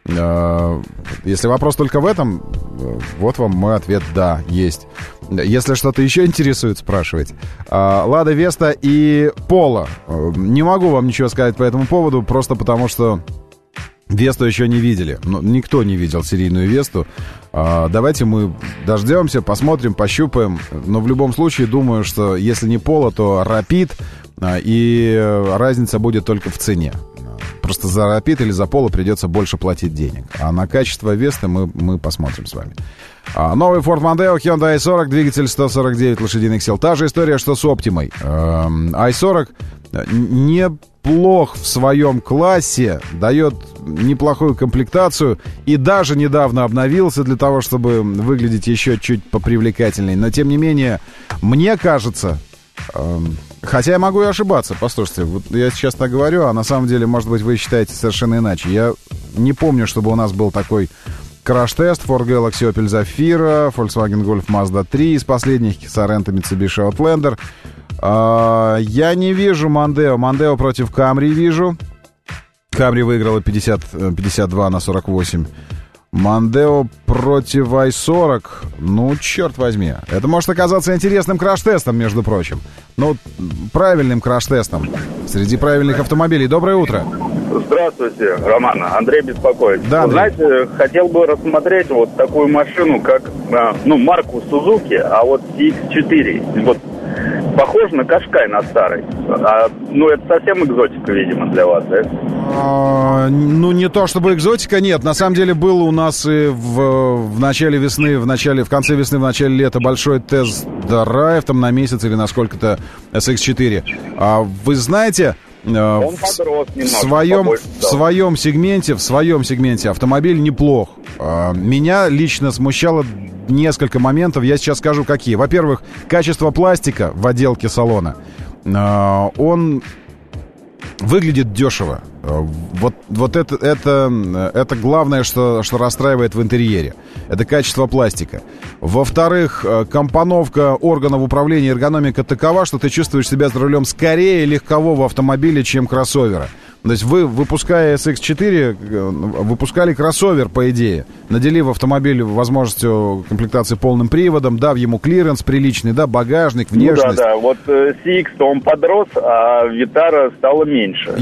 Если вопрос только в этом, вот вам мой ответ да, есть. Если что-то еще интересует, спрашивайте. Лада Веста и Поло. Не могу вам ничего сказать по этому поводу, просто потому что Весту еще не видели. Никто не видел серийную Весту. Давайте мы дождемся, посмотрим, пощупаем. Но в любом случае, думаю, что если не Поло, то Rapid. И разница будет только в цене. Просто за Rapid или за Поло придется больше платить денег. А на качество Весты мы посмотрим с вами. Новый Ford Mondeo, Hyundai i40, двигатель 149 лошадиных сил. Та же история, что с Optima. i40 неплох в своем классе, дает неплохую комплектацию и даже недавно обновился для того, чтобы выглядеть еще чуть попривлекательней. Но, тем не менее, мне кажется... Хотя я могу и ошибаться. Послушайте, вот я сейчас так говорю, а на самом деле, может быть, вы считаете совершенно иначе. Я не помню, чтобы у нас был такой краш-тест. Ford Galaxy, Opel Zafira, Volkswagen Golf, Mazda 3 из последних, Sorento, Mitsubishi Outlander. Я не вижу Mondeo. Mondeo против Camry вижу. Camry выиграла 52/48. Mondeo против i40. Ну, черт возьми. Это может оказаться интересным краш-тестом, между прочим. Ну, правильным краш-тестом. Среди правильных автомобилей. Доброе утро. Здравствуйте, Роман. Андрей беспокоит. Да, Андрей. Знаете, хотел бы рассмотреть вот такую машину, как, марку Suzuki, а вот CX-4. Вот похож на Qashqai на старый. Это совсем экзотика, видимо, для вас, да? Не то чтобы экзотика, нет. На самом деле был у нас и в начале весны, в конце весны, в начале лета большой тест-драйв, там на месяц или на сколько-то SX4. Вы знаете... В своем сегменте автомобиль неплох. Меня лично смущало несколько моментов. Я сейчас скажу, какие. Во-первых, качество пластика в отделке салона. Он выглядит дешево. Вот это главное, что расстраивает в интерьере. Это качество пластика. Во-вторых, компоновка органов управления, эргономика такова, что ты чувствуешь себя за рулем скорее легкового автомобиля, чем кроссовера. То есть вы, выпуская SX4, выпускали кроссовер, по идее, наделив автомобиль возможностью комплектации полным приводом, дав ему клиренс приличный, да, багажник, внешность. Да. Вот CX-то он подрос, а Vitara стала меньше.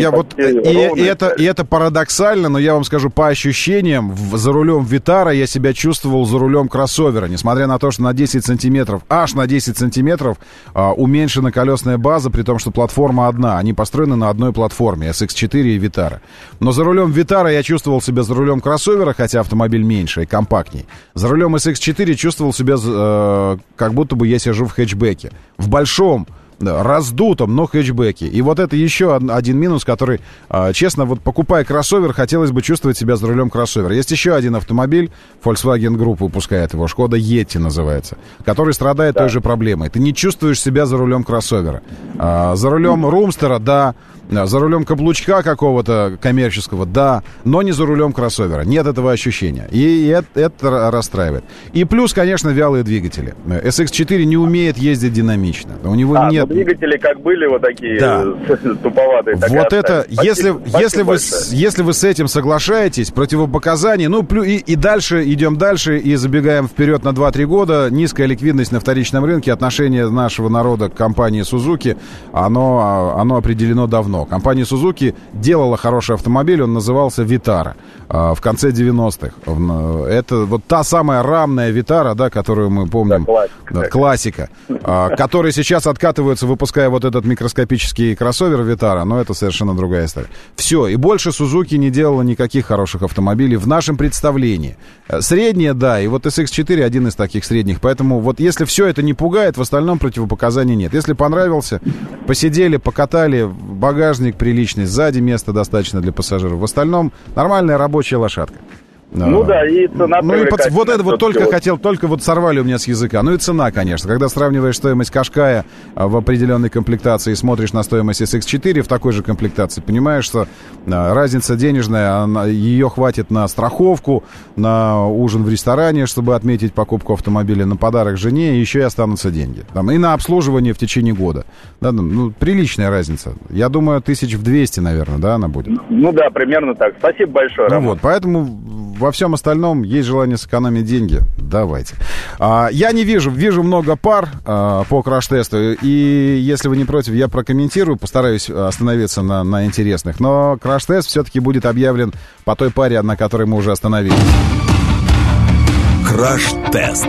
Это парадоксально, но я вам скажу, по ощущениям, за рулем Vitara я себя чувствовал за рулем кроссовера, несмотря на то, что на 10 сантиметров, аж на 10 сантиметров уменьшена колесная база, при том, что платформа одна, они построены на одной платформе. SX4 и Vitara. Но за рулем Vitara я чувствовал себя за рулем кроссовера, хотя автомобиль меньше и компактней. За рулем SX4 чувствовал себя как будто бы я сижу в хэтчбеке. В большом, раздутом, но хэтчбеке. И вот это еще один минус, который, честно, вот покупая кроссовер, хотелось бы чувствовать себя за рулем кроссовера. Есть еще один автомобиль, Volkswagen Group выпускает его, Skoda Yeti называется, который страдает той же проблемой. Ты не чувствуешь себя за рулем кроссовера. За рулем Румстера, да. За рулем каблучка какого-то коммерческого, да, но не за рулем кроссовера. Нет этого ощущения. И это расстраивает. И плюс, конечно, вялые двигатели. SX4 не умеет ездить динамично. У него нет... двигатели как были вот такие туповатые. Вот это, если вы с этим соглашаетесь, противопоказания, и дальше, идем дальше и забегаем вперед на 2-3 года, низкая ликвидность на вторичном рынке, отношение нашего народа к компании Suzuki, оно определено давно. Компания Suzuki делала хороший автомобиль, он назывался Vitara в конце 90-х. Это вот та самая рамная Vitara, да, которую мы помним. Да, классика. Которые сейчас откатывают пользуются, выпуская вот этот микроскопический кроссовер Vitara, но это совершенно другая история. Все, и больше Suzuki не делала никаких хороших автомобилей в нашем представлении. Средние, да, и вот SX4 один из таких средних, поэтому вот если все это не пугает, в остальном противопоказаний нет. Если понравился, посидели, покатали, багажник приличный, сзади места достаточно для пассажиров, в остальном нормальная рабочая лошадка. Ну да, и цена. Ну и вот это вот только вот сорвали у меня с языка. Ну и цена, конечно. Когда сравниваешь стоимость Qashqai в определенной комплектации и смотришь на стоимость SX4 в такой же комплектации, понимаешь, что разница денежная, ее хватит на страховку, на ужин в ресторане, чтобы отметить покупку автомобиля, на подарок жене, и еще и останутся деньги. Там, и на обслуживание в течение года. Да, ну, приличная разница. Я думаю, 1200, наверное, да, она будет? Ну да, примерно так. Спасибо большое, Роман. Ну вот, поэтому... Во всем остальном есть желание сэкономить деньги. Давайте. Я не вижу много пар по краш-тесту. И если вы не против, я прокомментирую. Постараюсь остановиться на интересных. Но краш-тест все-таки будет объявлен по той паре, на которой мы уже остановились. Краш-тест.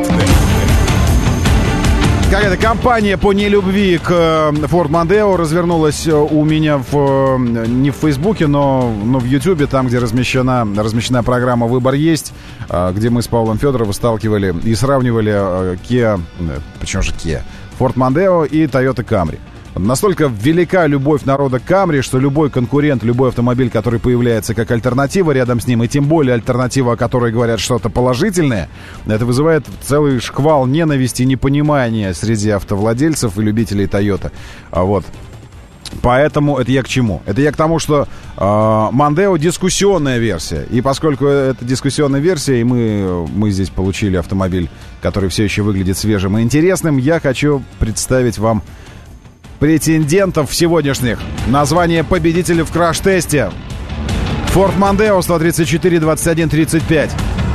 Какая-то компания по нелюбви к Ford Mondeo развернулась у меня не в Фейсбуке, но в Ютубе, там, где размещена программа «Выбор есть», где мы с Павлом Федоровым сталкивали и сравнивали Ford Mondeo и Toyota Camry. Настолько велика любовь народа к Камри, что любой конкурент, любой автомобиль, который появляется как альтернатива рядом с ним, и тем более альтернатива, о которой говорят что-то положительное, это вызывает целый шквал ненависти и непонимания среди автовладельцев и любителей Toyota. Вот. Поэтому это я к чему? Это я к тому, что Mondeo дискуссионная версия. И поскольку это дискуссионная версия, и мы здесь получили автомобиль, который все еще выглядит свежим и интересным, я хочу представить вам претендентов сегодняшних. Название победителя в краш-тесте. Ford Mondeo 134 21 35.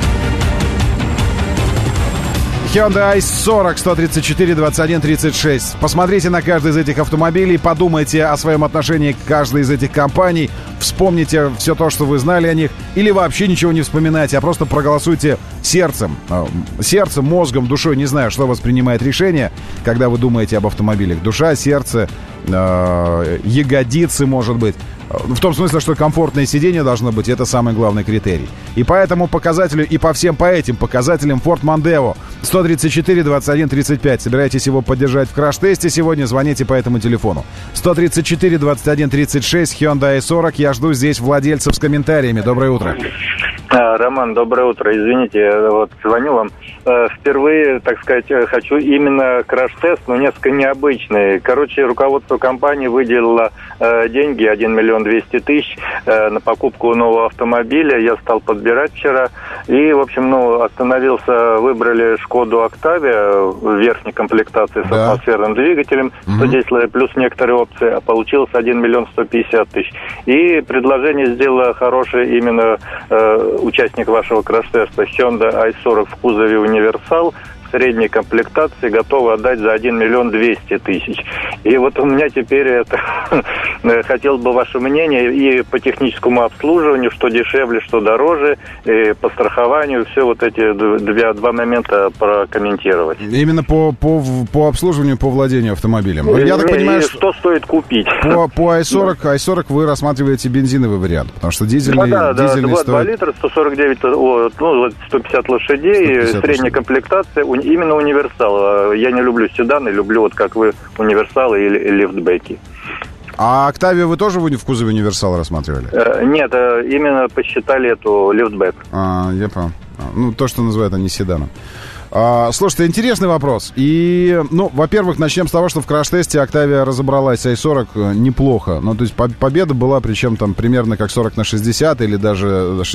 Hyundai i40 134 21 36. Посмотрите на каждый из этих автомобилей, подумайте о своем отношении к каждой из этих компаний, вспомните все то, что вы знали о них, или вообще ничего не вспоминайте, а просто проголосуйте сердцем, мозгом, душой, не знаю, что воспринимает решение, когда вы думаете об автомобилях. Душа, сердце, ягодицы, может быть. В том смысле, что комфортное сиденье должно быть, это самый главный критерий. И по этому показателю, и по этим показателям Ford Mondeo 134 21 35. Собираетесь его поддержать в краш-тесте сегодня, звоните по этому телефону. 134 21 36, Hyundai i40. Я жду здесь владельцев с комментариями. Доброе утро. Роман, доброе утро. Извините, я вот звоню вам. Впервые, так сказать, хочу именно краш-тест, но несколько необычный. Короче, руководство компании выделило деньги, 1 миллион 200 тысяч на покупку нового автомобиля. Я стал подбирать вчера. И, в общем, остановился, выбрали Шкоду Октавия в верхней комплектации с атмосферным двигателем, 110 лошадей плюс некоторые опции, а получилось 1 миллион 150 тысяч. И предложение сделала хорошее именно участник вашего краш-теста. Hyundai i40 в кузове универсал, средней комплектации, готовы отдать за 1 миллион 200 тысяч. И вот у меня теперь это... Хотел бы ваше мнение и по техническому обслуживанию, что дешевле, что дороже, и по страхованию, все вот эти два момента прокомментировать. Именно по обслуживанию, по владению автомобилем. Я так понимаю, что стоит купить? По i40 вы рассматриваете бензиновый вариант, потому что дизельный, дизельный стоит... 2 литра, 149, 150 лошадей, 150 средняя комплектация, именно универсал. Я не люблю седаны, люблю вот как вы универсалы или лифтбеки. А Октавию вы тоже в кузове универсала рассматривали? Нет, именно посчитали эту лифтбэк. Я понял. Ну, то, что называют они седаном. Слушайте, интересный вопрос. И, во-первых, начнем с того, что в краш-тесте Октавия разобралась с i40 неплохо. Ну, то есть победа была, причем там примерно как 40/60 или даже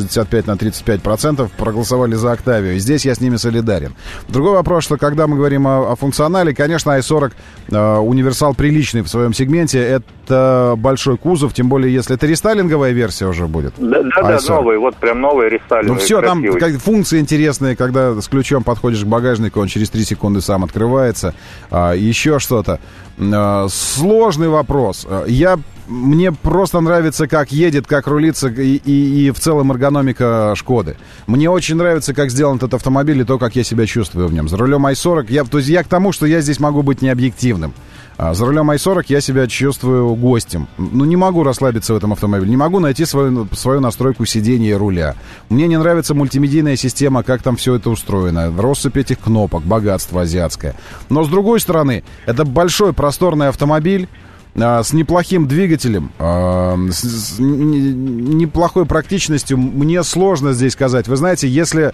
65/35% проголосовали за Октавию. И здесь я с ними солидарен. Другой вопрос, что когда мы говорим о функционале, конечно, i40 универсал приличный в своем сегменте. Это большой кузов, тем более, если это рестайлинговая версия уже будет. Да, новый, вот прям новый рестайлинговый. Ну, все, там функции интересные, когда с ключом подходишь к багажнику, он через 3 секунды сам открывается. Еще что-то. Сложный вопрос. Мне просто нравится, как едет, как рулится и в целом эргономика Шкоды. Мне очень нравится, как сделан этот автомобиль и то, как я себя чувствую в нем. За рулем i40, то есть я к тому, что я здесь могу быть необъективным. За рулем i40 я себя чувствую гостем. Ну, не могу расслабиться в этом автомобиле. Не могу найти свою настройку сиденья и руля. Мне не нравится мультимедийная система, как там все это устроено. Россыпь этих кнопок, богатство азиатское. Но, с другой стороны, это большой просторный автомобиль с неплохим двигателем, с неплохой практичностью. Мне сложно здесь сказать. Вы знаете, если...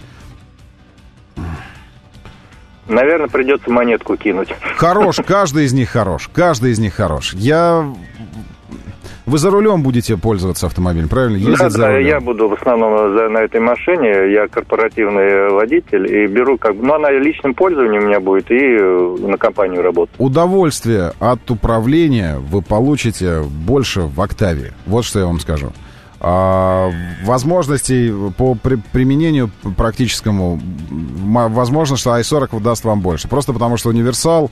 Наверное, придется монетку кинуть. Хорош, каждый из них хорош. Каждый из них хорош. Вы за рулем будете пользоваться автомобилем, правильно? Ездить за рулем. Я буду в основном на этой машине. Я корпоративный водитель и беру она личным пользованием у меня будет и на компанию работаю. Удовольствие от управления вы получите больше в «Октавии». Вот что я вам скажу. Возможностей по применению практическому, возможно, что i40 даст вам больше. Просто потому, что универсал,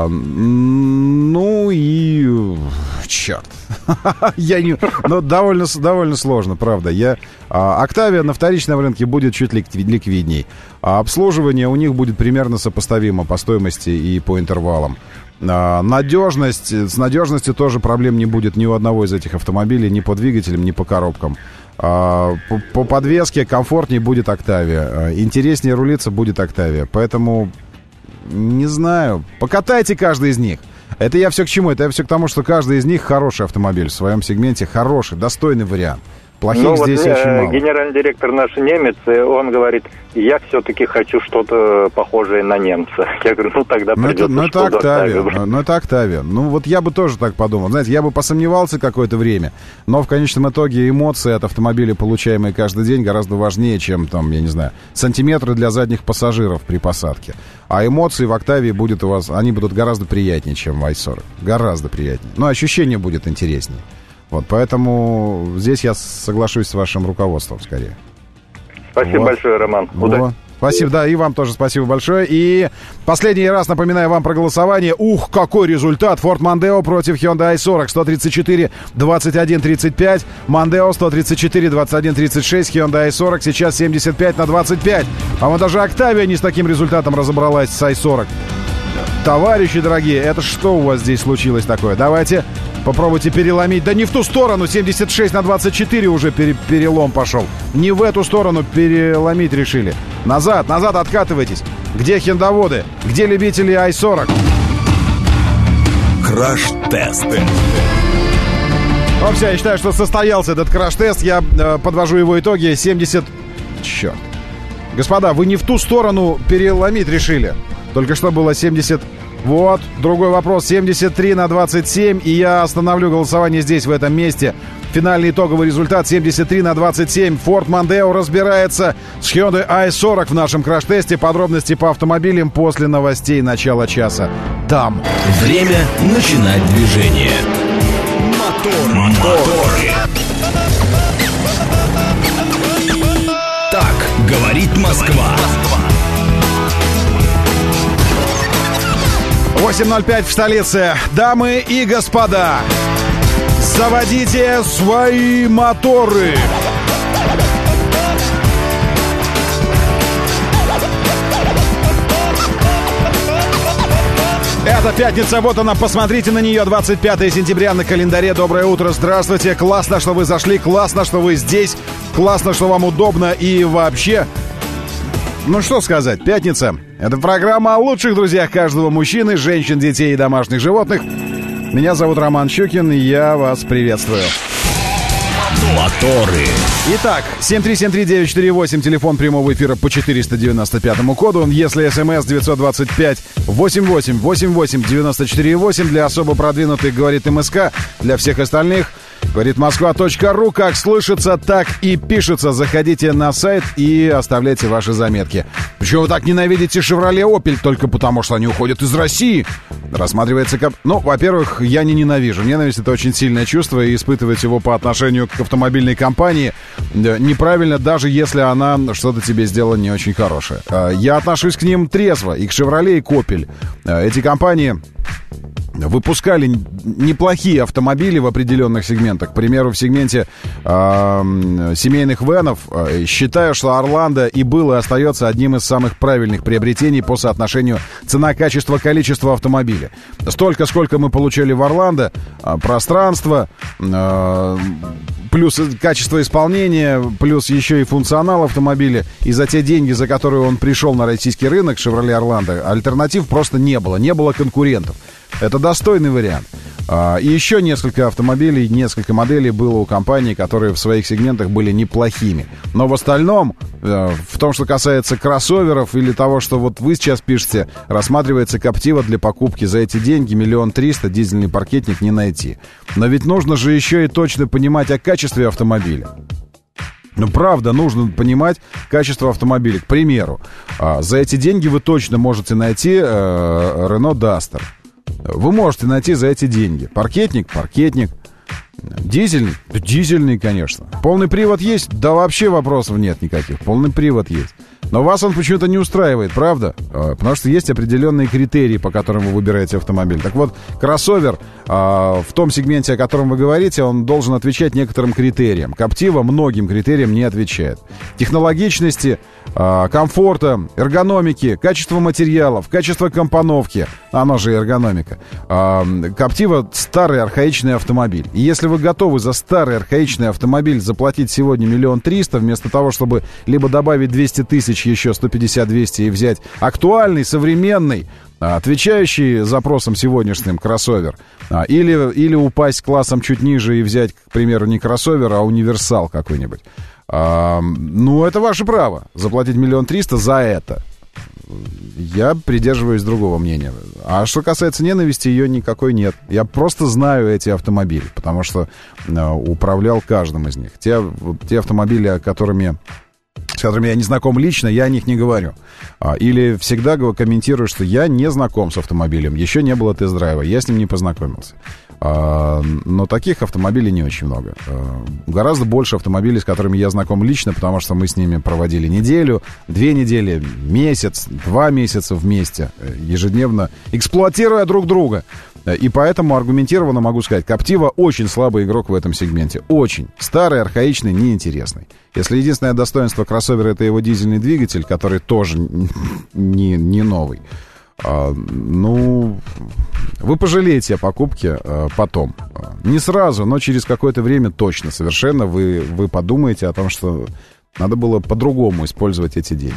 ну и... Черт. Но довольно сложно, правда. «Октавия» на вторичном рынке будет чуть ликвидней. А обслуживание у них будет примерно сопоставимо по стоимости и по интервалам. С надежностью тоже проблем не будет ни у одного из этих автомобилей, ни по двигателям, ни по коробкам. По подвеске комфортнее будет «Октавия», интереснее рулиться будет «Октавия». Поэтому, не знаю, покатайте каждый из них. Это я все к чему? Это я все к тому, что каждый из них хороший автомобиль в своем сегменте, хороший, достойный вариант. Плохих здесь очень мало. Генеральный директор наш немец, он говорит, я все-таки хочу что-то похожее на немца. Я говорю, тогда придется это «Октавия». Ну, вот я бы тоже так подумал. Знаете, я бы посомневался какое-то время, но в конечном итоге эмоции от автомобиля, получаемые каждый день, гораздо важнее, чем, там, я не знаю, сантиметры для задних пассажиров при посадке. А эмоции в «Октавии» они будут гораздо приятнее, чем в i40. Гораздо приятнее. Но ощущение будет интереснее. Вот, поэтому здесь я соглашусь с вашим руководством скорее. Спасибо большое, Роман. Спасибо, да, и вам тоже спасибо большое. И последний раз напоминаю вам про голосование. Ух, какой результат! Ford Mondeo против Hyundai i40. 134-21-35. Mondeo 134-21-36. Hyundai i40 сейчас 75-25. А вот даже Octavia не с таким результатом разобралась с i40. Товарищи дорогие, это что у вас здесь случилось такое? Давайте попробуйте переломить. Да не в ту сторону, 76-24 уже перелом пошел. Не в эту сторону переломить решили. Назад откатывайтесь. Где хендоводы? Где любители i40? Краш-тест. Вообще, я считаю, что состоялся этот краш-тест. Я подвожу его итоги. 70... Черт. Господа, вы не в ту сторону переломить решили. Только что было 70... Вот, другой вопрос. 73-27. И я остановлю голосование здесь, в этом месте. Финальный итоговый результат 73-27. Ford Mondeo разбирается с Hyundai i40 в нашем краш-тесте. Подробности по автомобилям после новостей начала часа. Там. Время начинать движение. Моторы. Так говорит Москва. 8:05 в столице. Дамы и господа, заводите свои моторы. Это пятница, вот она, посмотрите на нее, 25 сентября на календаре. Доброе утро, здравствуйте, классно, что вы зашли, классно, что вы здесь, классно, что вам удобно и вообще... Ну что сказать, пятница. Это программа о лучших друзьях каждого мужчины, женщин, детей и домашних животных. Меня зовут Роман Щукин, и я вас приветствую. Моторы. Итак, 7373948, телефон прямого эфира по 495-му коду. Если СМС 925-88-88-94-8 для особо продвинутых, говорит МСК, для всех остальных говорит Москва.ру. Как слышится, так и пишется. Заходите на сайт и оставляйте ваши заметки. Почему вы так ненавидите Chevrolet Opel? Только потому, что они уходят из России. Рассматривается как... Ну, во-первых, я не ненавижу. Ненависть — это очень сильное чувство, и испытывать его по отношению к автомобильной компании неправильно, даже если она что-то тебе сделала не очень хорошее. Я отношусь к ним трезво, и к Chevrolet, и к Opel. Эти компании выпускали неплохие автомобили в определенных сегментах. К примеру, в сегменте семейных вэнов, считаю, что Орландо и был, и остается одним из самых правильных приобретений по соотношению цена-качество-количество автомобиля. Столько, сколько мы получили в Орландо, пространство, плюс качество исполнения, плюс еще и функционал автомобиля. И за те деньги, за которые он пришел на российский рынок, Chevrolet Орландо, альтернатив просто не было. Не было конкурентов. Это достойный вариант. И еще несколько автомобилей, несколько моделей было у компаний, которые в своих сегментах были неплохими. Но в остальном, в том, что касается кроссоверов или того, что вот вы сейчас пишете, рассматривается Captiva для покупки за эти деньги 1 300 000, дизельный паркетник не найти. Но ведь нужно же еще и точно понимать о качестве автомобиля. Ну, правда, нужно понимать качество автомобиля. К примеру, за эти деньги вы точно можете найти Renault Duster. Вы можете найти за эти деньги. Паркетник. Дизельный? Дизельный, конечно. Полный привод есть? Да вообще вопросов нет никаких. Полный привод есть. Но вас он почему-то не устраивает, правда? Потому что есть определенные критерии, по которым вы выбираете автомобиль. Так вот, кроссовер в том сегменте, о котором вы говорите, он должен отвечать некоторым критериям. Captiva многим критериям не отвечает. Технологичности, комфорта, эргономики, качества материалов, качества компоновки. Оно же эргономика. Captiva — старый архаичный автомобиль. И если вы готовы за старый архаичный автомобиль заплатить сегодня 1 300 000, вместо того, чтобы либо добавить 200 000, еще 150-200 и взять актуальный, современный, отвечающий запросам сегодняшним кроссовер, или упасть классом чуть ниже и взять, к примеру, не кроссовер, а универсал какой-нибудь. Ну, это ваше право, заплатить 1 300 000 за это. Я придерживаюсь другого мнения. А что касается ненависти, ее никакой нет. Я просто знаю эти автомобили, потому что управлял каждым из них. Те автомобили, с которыми я не знаком лично, я о них не говорю. Или всегда комментирую, что я не знаком с автомобилем. Еще не было тест-драйва, я с ним не познакомился. Но таких автомобилей не очень много. Гораздо больше автомобилей, с которыми я знаком лично, потому что мы с ними проводили неделю, 2 недели, месяц, 2 месяца вместе, ежедневно эксплуатируя друг друга. И поэтому аргументированно могу сказать, Captiva очень слабый игрок в этом сегменте. Очень. Старый, архаичный, неинтересный. Если единственное достоинство кроссовера — это его дизельный двигатель, который тоже не новый, ну, вы пожалеете о покупке потом. Не сразу, но через какое-то время точно, совершенно вы подумаете о том, что надо было по-другому использовать эти деньги.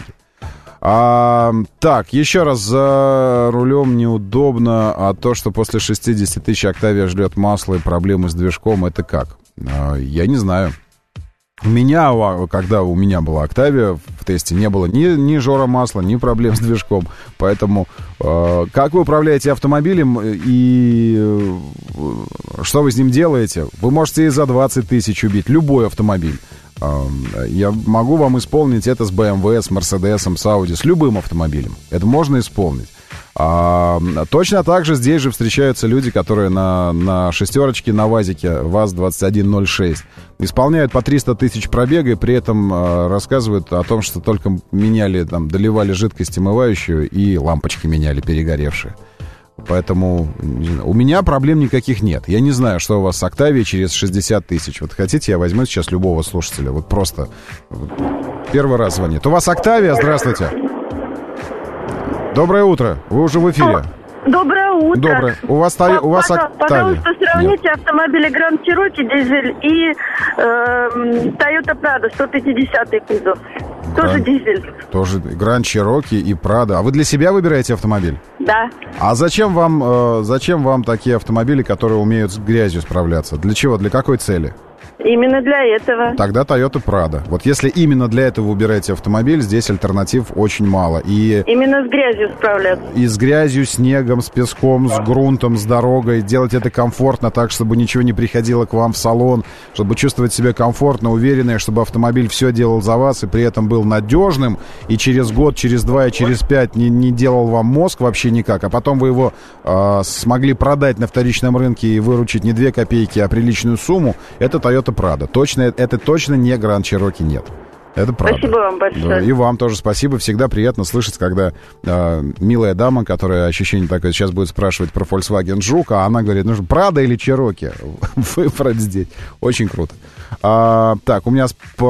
Так, еще раз, за рулем неудобно, а то, что после 60 000 Octavia ждет масло и проблемы с движком, это как? Я не знаю. Когда у меня была Octavia в тесте, не было ни жора масла, ни проблем с движком. Поэтому как вы управляете автомобилем и что вы с ним делаете? Вы можете и за 20 000 убить любой автомобиль. Я могу вам исполнить это с BMW, с Mercedes, с Audi, с любым автомобилем. Это можно исполнить. Точно так же здесь же встречаются люди, которые на шестерочке, на ВАЗике, ВАЗ-2106, исполняют по 300 000 пробега и при этом рассказывают о том, что только меняли, доливали жидкость омывающую и лампочки меняли перегоревшие. Поэтому у меня проблем никаких нет. Я не знаю, что у вас с Octavia через 60 000. Вот хотите, я возьму сейчас любого слушателя. Вот просто первый раз звонит. У вас Octavia? Здравствуйте. Доброе утро. Вы уже в эфире. Доброе утро. Доброе. У вас Octavia? Пожалуйста, сравните автомобили Grand Cherokee дизель и Toyota Prado 150-й кузов. Тоже дизель. Тоже Grand Cherokee и Prado. А вы для себя выбираете автомобиль? Да. А зачем вам такие автомобили, которые умеют с грязью справляться? Для чего? Для какой цели? Именно для этого. Тогда Toyota Prado. Вот если именно для этого выбираете автомобиль, здесь альтернатив очень мало. Именно с грязью справляться. И с грязью, снегом, с песком, с грунтом, с дорогой. Делать это комфортно, так, чтобы ничего не приходило к вам в салон, чтобы чувствовать себя комфортно, уверенно, чтобы автомобиль все делал за вас и при этом был надежным, и через год, через 2 и через 5 не делал вам мозг вообще никак, а потом вы его смогли продать на вторичном рынке и выручить не 2 копейки, а приличную сумму. Это Toyota Prado. Это точно не Grand Cherokee, нет. Это правда. Спасибо вам большое. Да, и вам тоже спасибо. Всегда приятно слышать, когда милая дама, которая ощущение такое, сейчас будет спрашивать про Volkswagen Жук, а она говорит, ну что, Прада или Чероки? Выбрать здесь. Очень круто. Так, у меня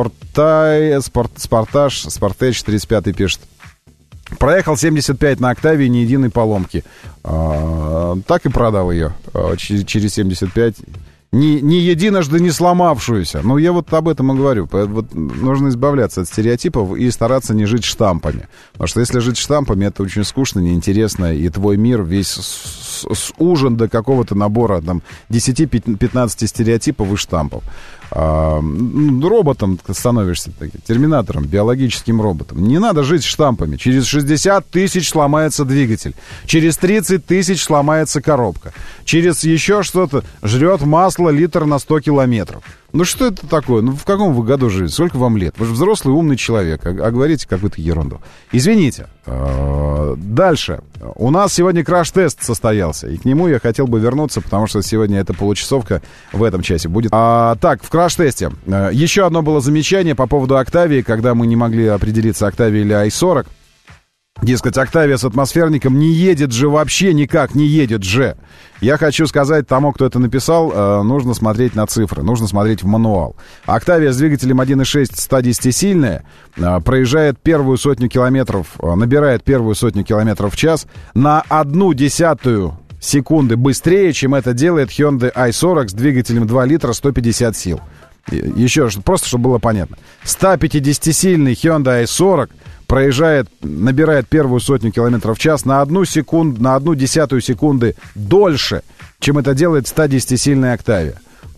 Спортаж 35 пишет. Проехал 75 на Октавии, ни единой поломки. Так и продал ее через 75. Не единожды не сломавшуюся. Ну, я вот об этом и говорю. Вот нужно избавляться от стереотипов и стараться не жить штампами. Потому что если жить штампами, это очень скучно, неинтересно, и твой мир весь ужин до какого-то набора там 10-15 стереотипов и штампов. Роботом становишься таким, терминатором, биологическим роботом. Не надо жить штампами. Через 60 тысяч сломается двигатель. Через 30 тысяч сломается коробка. Через еще что-то жрет масло литр на 100 километров. Ну что это такое? Ну в каком вы году живете? Сколько вам лет? Вы же взрослый умный человек, а говорите какую-то ерунду. Извините. Дальше. У нас сегодня краш-тест состоялся, и к нему я хотел бы вернуться, потому что сегодня эта получасовка в этом часе будет. Так, в краш-тесте. Еще одно было замечание по поводу Октавии, когда мы не могли определиться, Октавия или i40. Дескать, Октавия с атмосферником не едет же вообще никак, не едет же. Я хочу сказать тому, кто это написал, нужно смотреть на цифры, нужно смотреть в мануал. Октавия с двигателем 1.6 110-сильная проезжает первую сотню километров, набирает первую сотню километров в час на 0,1 секунды быстрее, чем это делает Hyundai i40 с двигателем 2 литра 150 сил. Еще просто, чтобы было понятно. 150-сильный Hyundai i40 набирает первую сотню километров в час на 0,1 секунды дольше, чем это делает 110-сильная Октавия.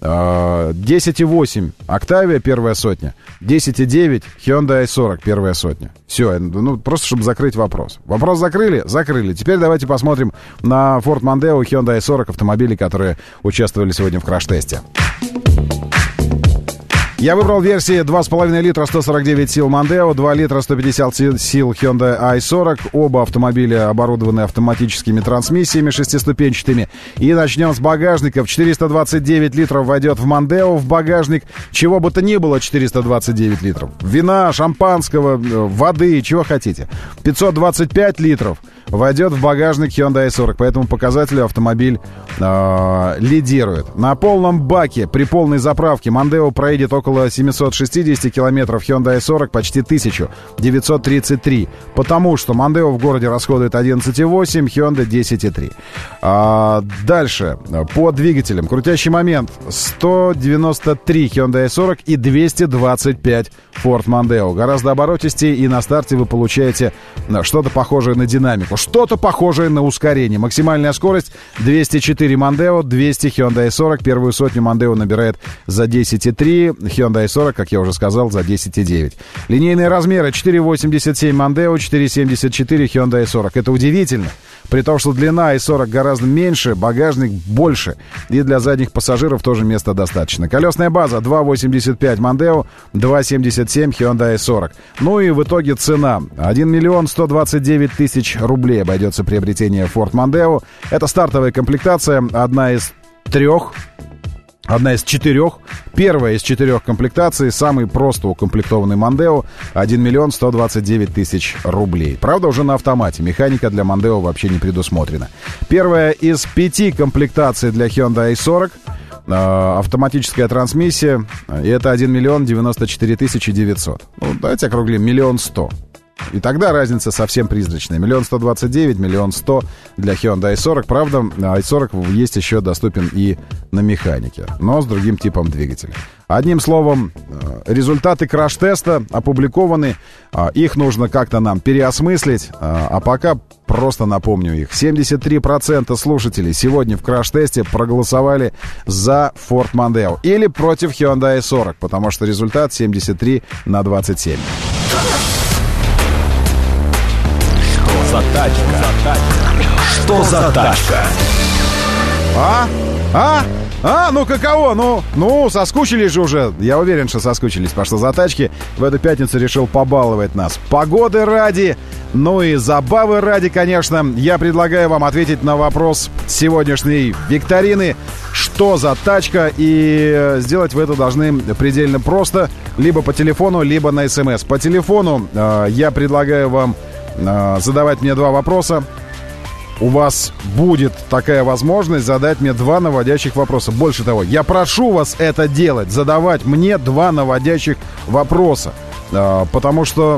10,8 Октавия первая сотня, 10,9 Hyundai i40 первая сотня. Все, ну просто чтобы закрыть вопрос. Вопрос закрыли? Закрыли. Теперь давайте посмотрим на Ford Mondeo и Hyundai i40 автомобили, которые участвовали сегодня в краш-тесте. Я выбрал версии 2,5 литра 149 сил Mondeo, 2 литра 150 сил Hyundai i40. Оба автомобиля оборудованы автоматическими трансмиссиями шестиступенчатыми. И начнем с багажников. 429 литров войдет в Mondeo в багажник. Чего бы то ни было 429 литров. Вина, шампанского, воды, чего хотите. 525 литров войдет в багажник Hyundai i40. По этому показателю автомобиль лидирует. На полном баке при полной заправке Mondeo проедет около 760 километров, Hyundai i40 почти 1933. Потому что Mondeo в городе расходует 11,8, Hyundai 10,3. Дальше. По двигателям. Крутящий момент 193 Hyundai i40 и 225 Ford Mondeo. Гораздо оборотистее, и на старте вы получаете что-то похожее на динамику. Что-то похожее на ускорение. Максимальная скорость 204 Mondeo, 200 Hyundai i40. Первую сотню Mondeo набирает за 10,3. Hyundai i40, как я уже сказал, за 10,9. Линейные размеры 4,87 Mondeo, 4,74 Hyundai i40. Это удивительно. При том, что длина i40 гораздо меньше, багажник больше. И для задних пассажиров тоже места достаточно. Колесная база 2,85 Mondeo, 2,77 Hyundai i40. Ну и в итоге цена. 1 миллион 129 тысяч рублей обойдется приобретение Ford Mondeo. Это стартовая комплектация, одна из четырех. Первая из 4 комплектаций. Самый просто укомплектованный Mondeo. 1 миллион 129 тысяч рублей. Правда, уже на автомате. Механика для Mondeo вообще не предусмотрена. Первая из 5 комплектаций для Hyundai i40. Автоматическая трансмиссия. И это 1 миллион 94 тысячи 900. Ну, давайте округлим. 1 миллион 100. И тогда разница совсем призрачная. 1 129 000, 1 100 для Hyundai i40. Правда, i40 есть еще доступен и на механике, но с другим типом двигателя. Одним словом, результаты краш-теста опубликованы. Их нужно как-то нам переосмыслить. А пока просто напомню их. 73% слушателей сегодня в краш-тесте проголосовали за Ford Mondeo или против Hyundai i40, потому что результат 73/27. Что за тачка? Что за тачка? Ну каково? Ну, соскучились же уже. Я уверен, что соскучились, потому что за тачки в эту пятницу решил побаловать нас. Погоды ради, ну и забавы ради, конечно. Я предлагаю вам ответить на вопрос сегодняшней викторины. Что за тачка? И сделать вы это должны предельно просто. либо по телефону, либо на СМС. По телефону я предлагаю вам задавать мне 2 вопроса. У вас будет такая возможность задать мне 2 наводящих вопроса. Больше того, я прошу вас это делать, задавать мне 2 наводящих вопроса. Потому что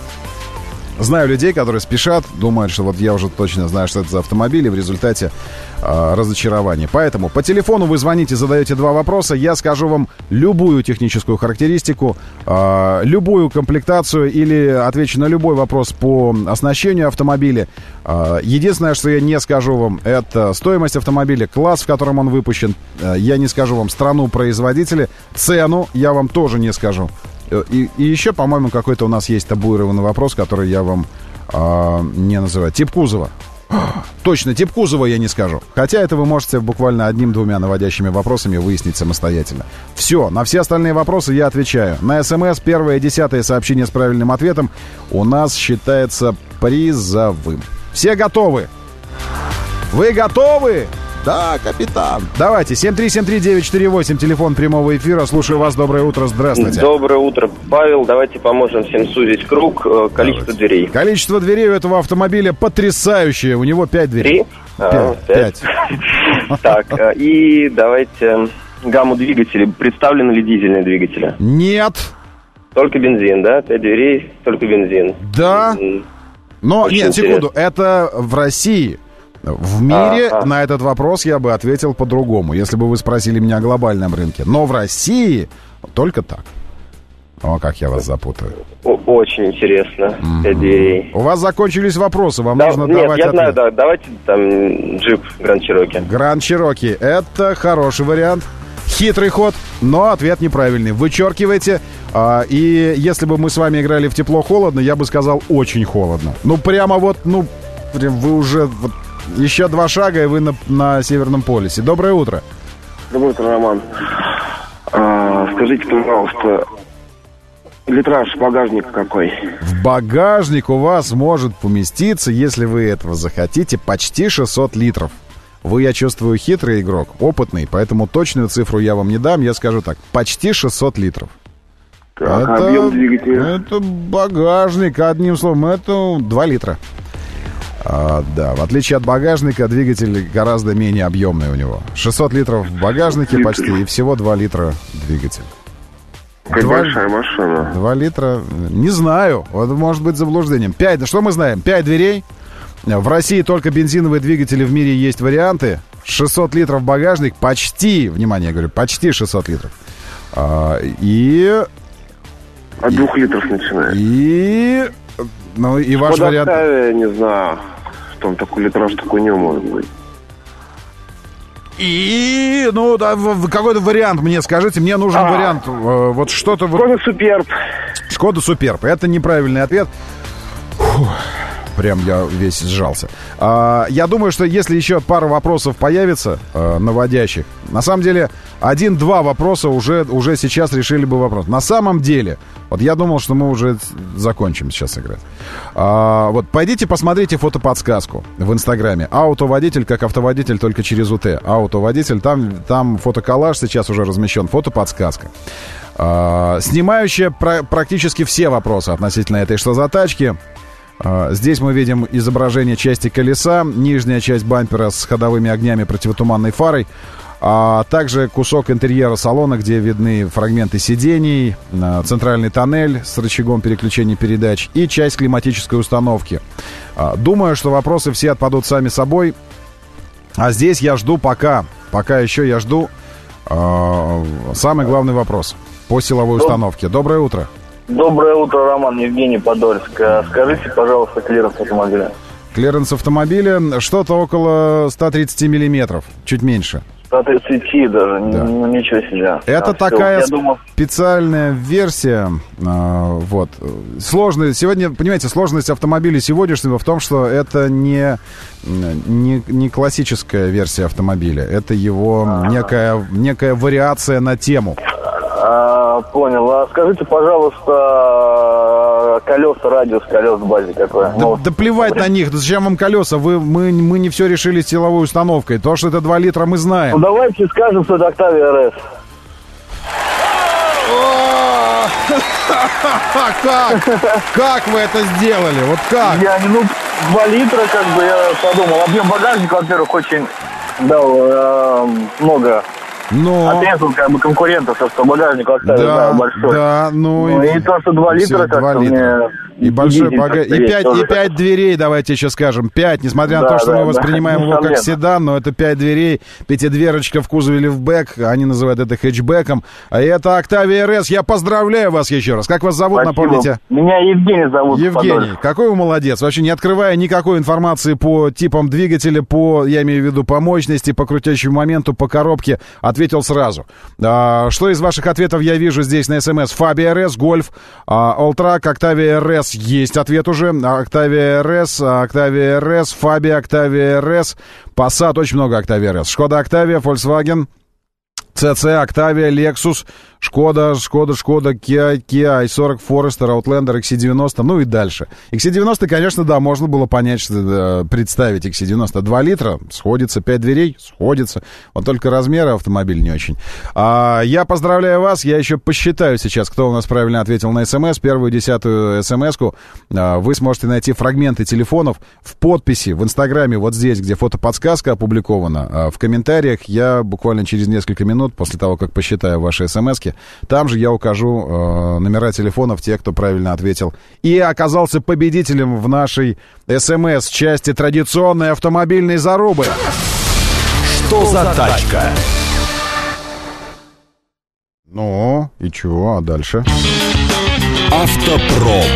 знаю людей, которые спешат, думают, что вот я уже точно знаю, что это за автомобиль, и в результате разочарование. Поэтому по телефону вы звоните, задаете 2 вопроса, я скажу вам любую техническую характеристику, любую комплектацию или отвечу на любой вопрос по оснащению автомобиля. Единственное, что я не скажу вам, это стоимость автомобиля, класс, в котором он выпущен. Я не скажу вам страну производителя, цену я вам тоже не скажу. И еще, по-моему, какой-то у нас есть табуированный вопрос, который я вам не называю. Тип кузова. Точно, тип кузова я не скажу. Хотя это вы можете буквально 1-2 наводящими вопросами выяснить самостоятельно. Все, на все остальные вопросы я отвечаю. На СМС 1-е и 10-е сообщение с правильным ответом у нас считается призовым. Все готовы? Вы готовы? Да, капитан. Давайте, 7373948, телефон прямого эфира. Слушаю вас, доброе утро, здравствуйте. Доброе утро, Павел. Давайте поможем всем сузить круг. Количество дверей. Количество дверей у этого автомобиля потрясающее. У него 5 дверей. 5. Так, и давайте гамму двигателей. Представлены ли дизельные двигатели? Нет. Только бензин, да? 5 дверей, только бензин. Да. Но, нет, секунду, это в России. В мире на этот вопрос я бы ответил по-другому, если бы вы спросили меня о глобальном рынке. Но в России только так. О, как я вас запутаю. Очень интересно. 5 дверей. У вас закончились вопросы, вам нужно давать ответ. Нет, я знаю, да. Давайте там джип Гранд Чироки. Гранд Чироки. Это хороший вариант. Хитрый ход, но ответ неправильный. Вычеркивайте. И если бы мы с вами играли в тепло-холодно, я бы сказал очень холодно. Ну, прямо вот, прям вы уже... Еще 2 шага, и вы на Северном полюсе. Доброе утро. Доброе утро, Роман. Скажите, пожалуйста, литраж багажника какой? В багажник у вас может поместиться, если вы этого захотите, почти 600 литров. Вы, я чувствую, хитрый игрок, опытный, поэтому точную цифру я вам не дам. Я скажу так, почти 600 литров. Так, объем двигателя? Это багажник, одним словом, это 2 литра. Да, в отличие от багажника, двигатель гораздо менее объемный у него. 600 литров в багажнике почти, и всего 2 литра двигатель. Какая большая машина. 2 литра, не знаю, это может быть заблуждением. 5, что мы знаем? 5 дверей. В России только бензиновые двигатели, в мире есть варианты. 600 литров багажник, почти, внимание, я говорю, почти 600 литров. И... От 2 литров начинает. И... Ну, и ваш вариант... Я не знаю, что он такой литраж, такой не может быть. И, ну, да, какой-то вариант мне скажите. Мне нужен вариант. Вот что-то... Шкода Суперб. Шкода Суперб. Это неправильный ответ. Фух. Прям я весь сжался. Я думаю, что если еще пару вопросов появится наводящих, на самом деле 1-2 вопроса уже сейчас решили бы вопрос. На самом деле, вот я думал, что мы уже закончим сейчас играть. Вот пойдите посмотрите фотоподсказку в Инстаграме. Автоводитель как автоводитель, только через УТ. Автоводитель, там фотоколлаж сейчас уже размещен, фотоподсказка. Снимающая практически все вопросы относительно этой «Что за тачки?». Здесь мы видим изображение части колеса, нижняя часть бампера с ходовыми огнями, противотуманной фарой, а также кусок интерьера салона, где видны фрагменты сидений, центральный тоннель с рычагом переключения передач и часть климатической установки. Думаю, что вопросы все отпадут сами собой. А здесь я жду пока еще я жду самый главный вопрос по силовой установке. Доброе утро. Доброе утро, Роман, Евгений, Подольск. Скажите, пожалуйста, клиренс автомобиля. Клиренс автомобиля что-то около 130 миллиметров, чуть меньше. 130 даже, да. Ничего себе. Это такая специальная версия. Вот. Сложность, сегодня, понимаете, сложность автомобиля сегодняшнего в том, что это не классическая версия автомобиля. Это его некая вариация на тему. Понял. А скажите, пожалуйста, колеса, радиус колес в базе какой? Да плевать на них. Да зачем вам колеса? Мы не все решили с силовой установкой. То, что это 2 литра, мы знаем. Ну, давайте скажем, что это Octavia RS. Как вы это сделали? Вот как? 2 литра, как бы, я подумал. Объем багажника, во-первых, очень дал много. Отрезал, как бы, конкурентов, что багажник оставил большой. Да, и то, что 2 литра, как-то мне... И большой багажник. И 5 дверей, давайте еще скажем. 5, несмотря на то, что мы воспринимаем его как седан, но это 5 дверей, пятидверочка в кузове лифтбэк, они называют это хэтчбэком. А это Octavia RS. Я поздравляю вас еще раз. Как вас зовут, напомните? Меня Евгений зовут. Евгений, какой вы молодец. Вообще не открывая никакой информации по типам двигателя, я имею в виду по мощности, по крутящему моменту, по коробке, ответил сразу. Что из ваших ответов я вижу здесь на СМС? Fabia RS, Golf, Alltrack, Octavia RS. Есть ответ уже. Octavia RS, Fabia, Octavia RS, Passat, очень много Octavia RS. Шкода Octavia, Volkswagen, CC, Octavia, Lexus, Шкода, Kia, i40, Forester, Outlander, XC90, ну и дальше. XC90, конечно, да, можно было понять, представить XC90. 2 литра, сходится, 5 дверей, сходится. Вот только размеры автомобиля не очень. Я поздравляю вас, я еще посчитаю сейчас, кто у нас правильно ответил на СМС. Первую 10-ю СМС-ку вы сможете найти фрагменты телефонов в подписи в Инстаграме, вот здесь, где фотоподсказка опубликована. В комментариях я буквально через несколько минут, после того, как посчитаю ваши СМС-ки, там же я укажу номера телефонов тех, кто правильно ответил и оказался победителем в нашей СМС-части традиционной автомобильной зарубы. Что за тачка? Ну, и чего, а дальше? Автопром.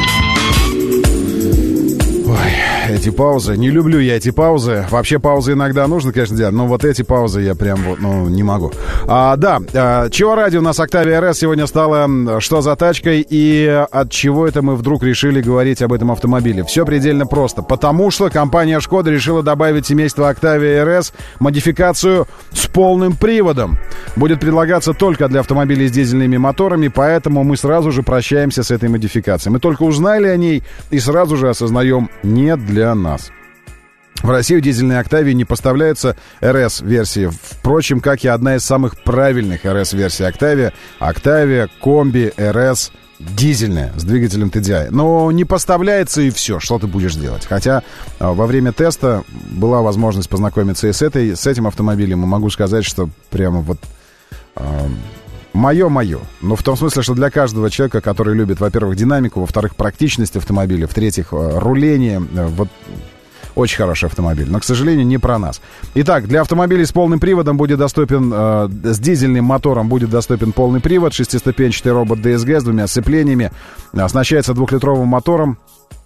Ой, эти паузы. Не люблю я эти паузы. Вообще паузы иногда нужно, конечно, делать, но вот эти паузы я прям не могу. Чего ради у нас Octavia RS сегодня стала что за тачкой и от чего это мы вдруг решили говорить об этом автомобиле? Все предельно просто. Потому что компания Шкода решила добавить в семейство Octavia RS модификацию с полным приводом. Будет предлагаться только для автомобилей с дизельными моторами, поэтому мы сразу же прощаемся с этой модификацией. Мы только узнали о ней и сразу же осознаем, не для нас. В Россию дизельные Octavia не поставляются RS-версии. Впрочем, как и одна из самых правильных RS-версий Octavia Комби RS дизельная с двигателем TDI. Но не поставляется и все, что ты будешь делать. Хотя во время теста была возможность познакомиться и с этим автомобилем. И могу сказать, что прямо вот... Мое. Но в том смысле, что для каждого человека, который любит, во-первых, динамику, во-вторых, практичность автомобиля, в-третьих, руление, вот очень хороший автомобиль. Но, к сожалению, не про нас. Итак, для автомобилей с полным приводом будет доступен, с дизельным мотором будет доступен полный привод, 6-ступенчатый робот DSG с 2 сцеплениями, оснащается 2-литровым мотором,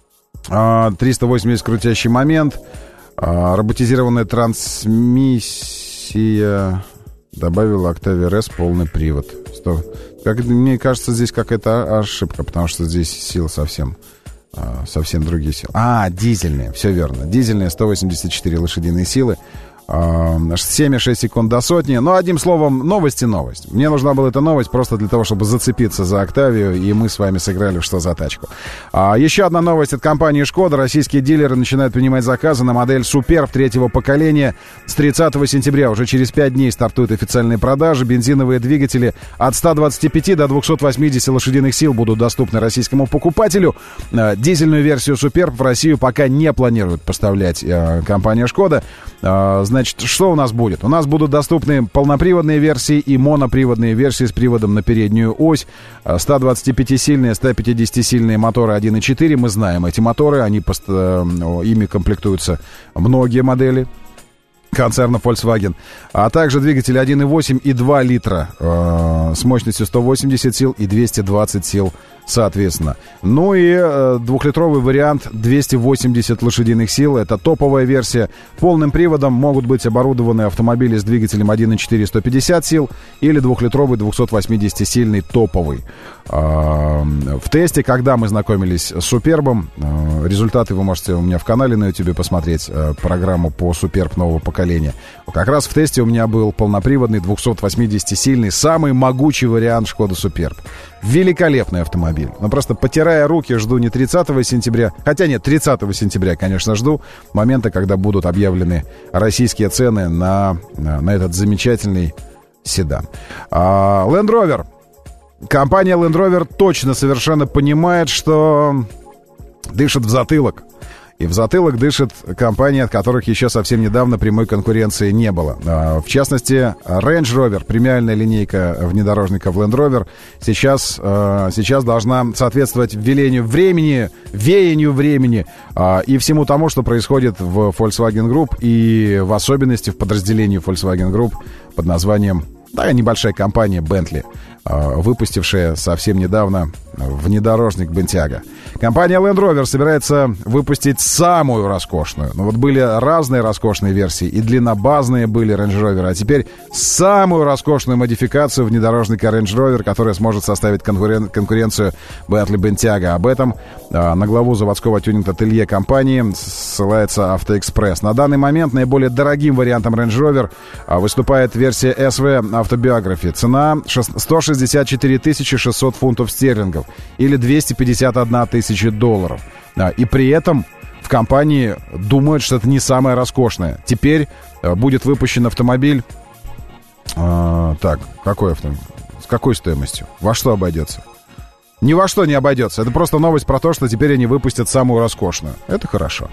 380 крутящий момент, роботизированная трансмиссия... Добавила Octavia RS полный привод. Мне кажется, здесь какая-то ошибка, потому что здесь силы совсем другие силы. Дизельные, все верно. Дизельные 184 лошадиные силы. 7,6 секунд до сотни. Но, одним словом, новость. Мне нужна была эта новость просто для того, чтобы зацепиться за Octavia, и мы с вами сыграли в «Что за тачку». Еще одна новость от компании «Шкода». Российские дилеры начинают принимать заказы на модель «Суперб» 3-го поколения. С 30 сентября, уже через 5 дней, стартуют официальные продажи. Бензиновые двигатели от 125 до 280 лошадиных сил будут доступны российскому покупателю. Дизельную версию «Суперб» в Россию пока не планирует поставлять компания «Шкода». Значит, что у нас будет? У нас будут доступны полноприводные версии и моноприводные версии с приводом на переднюю ось. 125-сильные, 150-сильные моторы 1.4. Мы знаем эти моторы, ими комплектуются многие модели концерна Volkswagen, а также двигатели 1.8 и 2 литра с мощностью 180 сил и 220 сил соответственно. Ну и 2-литровый вариант 280 лошадиных сил. Это топовая версия. Полным приводом могут быть оборудованы автомобили с двигателем 1.4 150 сил или 2-литровый 280-сильный топовый. В тесте, когда мы знакомились с Супербом, результаты вы можете у меня в канале на YouTube посмотреть, программу по Суперб нового поколения. Как раз в тесте у меня был полноприводный 280-сильный, самый могучий вариант Шкода Суперб. Великолепный автомобиль. Но просто, потирая руки, жду не 30 сентября, хотя нет, 30 сентября, конечно, жду момента, когда будут объявлены российские цены на этот замечательный седан. Land Rover компания Land Rover точно совершенно понимает, что дышит в затылок. И в затылок дышит компании, от которых еще совсем недавно прямой конкуренции не было. В частности, Range Rover, премиальная линейка внедорожников Land Rover, сейчас должна соответствовать веянию времени и всему тому, что происходит в Volkswagen Group, и в особенности в подразделении Volkswagen Group под названием, небольшая компания Bentley, выпустившая совсем недавно внедорожник Bentayga. Компания Land Rover собирается выпустить самую роскошную. Были разные роскошные версии, и длиннобазные были Range Rover, а теперь самую роскошную модификацию внедорожника Range Rover, которая сможет составить конкуренцию Bentley Bentayga. Об этом на главу заводского тюнинг-ателье компании ссылается Автоэкспресс. На данный момент наиболее дорогим вариантом Range Rover выступает версия SV Autobiography. Цена 164 600 фунтов стерлингов или 251 тысяча долларов. И при этом в компании думают, что это не самое роскошное. Теперь будет выпущен автомобиль... какой автомобиль? С какой стоимостью? Во что обойдется? Ни во что не обойдется. Это просто новость про то, что теперь они выпустят самую роскошную. Это хорошо.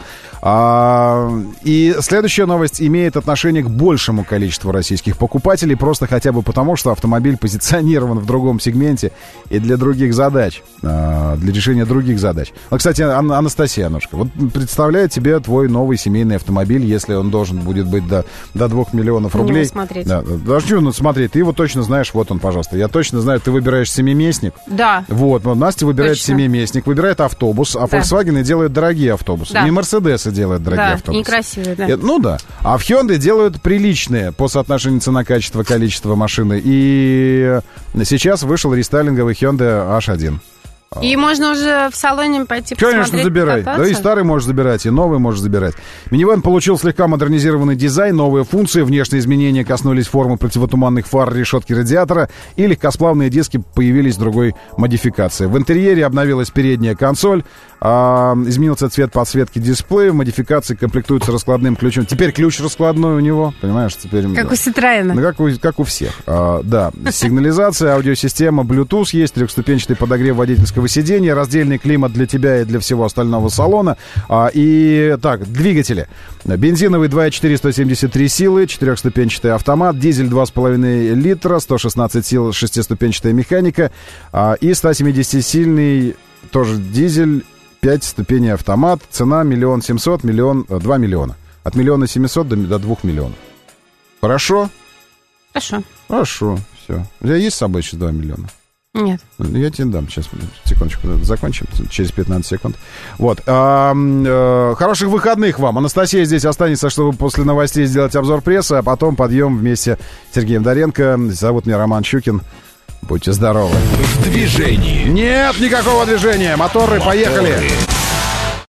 И следующая новость имеет отношение к большему количеству российских покупателей, просто хотя бы потому, что автомобиль позиционирован в другом сегменте и для других задач, для решения других задач. Кстати, Анастасия, вот представляет тебе твой новый семейный автомобиль, если он должен будет быть до 2 миллионов рублей. Не смотреть. Смотреть. Ты его точно знаешь, вот он, пожалуйста. Я точно знаю, ты выбираешь семиместник. Да. Настя выбирает семиместник, выбирает автобус, а Volkswagen делают дорогие автобусы. Да. И Mercedes делают дорогие автобусы. И некрасивые, да. Да. А в Hyundai делают приличные по соотношению цена-качество, количество машины. И сейчас вышел рестайлинговый Hyundai H1. И можно уже в салоне пойти посмотреть. Конечно, забирай. Кататься. Да и старый можешь забирать, и новый можешь забирать. Минивэн получил слегка модернизированный дизайн, новые функции, внешние изменения коснулись формы противотуманных фар, решетки радиатора, и легкосплавные диски появились в другой модификации. В интерьере обновилась передняя консоль, изменился цвет подсветки дисплея, в модификации комплектуется раскладным ключом. Теперь ключ раскладной у него, понимаешь? Теперь, как у Citroёна. Как у всех. Да, сигнализация, аудиосистема, Bluetooth есть, трехступенчатый подогрев водительского сиденья, раздельный климат для тебя и для всего остального салона. Двигатели. Бензиновый 2.4, 173 силы, четырехступенчатый автомат, дизель 2,5 литра, 116 сил, шестиступенчатая механика, и 170-сильный тоже дизель, 5 ступеней автомат. Цена 1 700 000, 2 миллиона. От 1 700 000 до 2 миллионов. Хорошо? Хорошо, все. У тебя есть с собой еще 2 миллиона? Нет. Я тебе дам. Сейчас, секундочку, закончим. Через 15 секунд. Хороших выходных вам. Анастасия здесь останется, чтобы после новостей сделать обзор прессы, а потом подъем вместе с Сергеем Доренко. Зовут меня Роман Щукин. Будьте здоровы. В движении. Нет никакого движения. Моторы, поехали.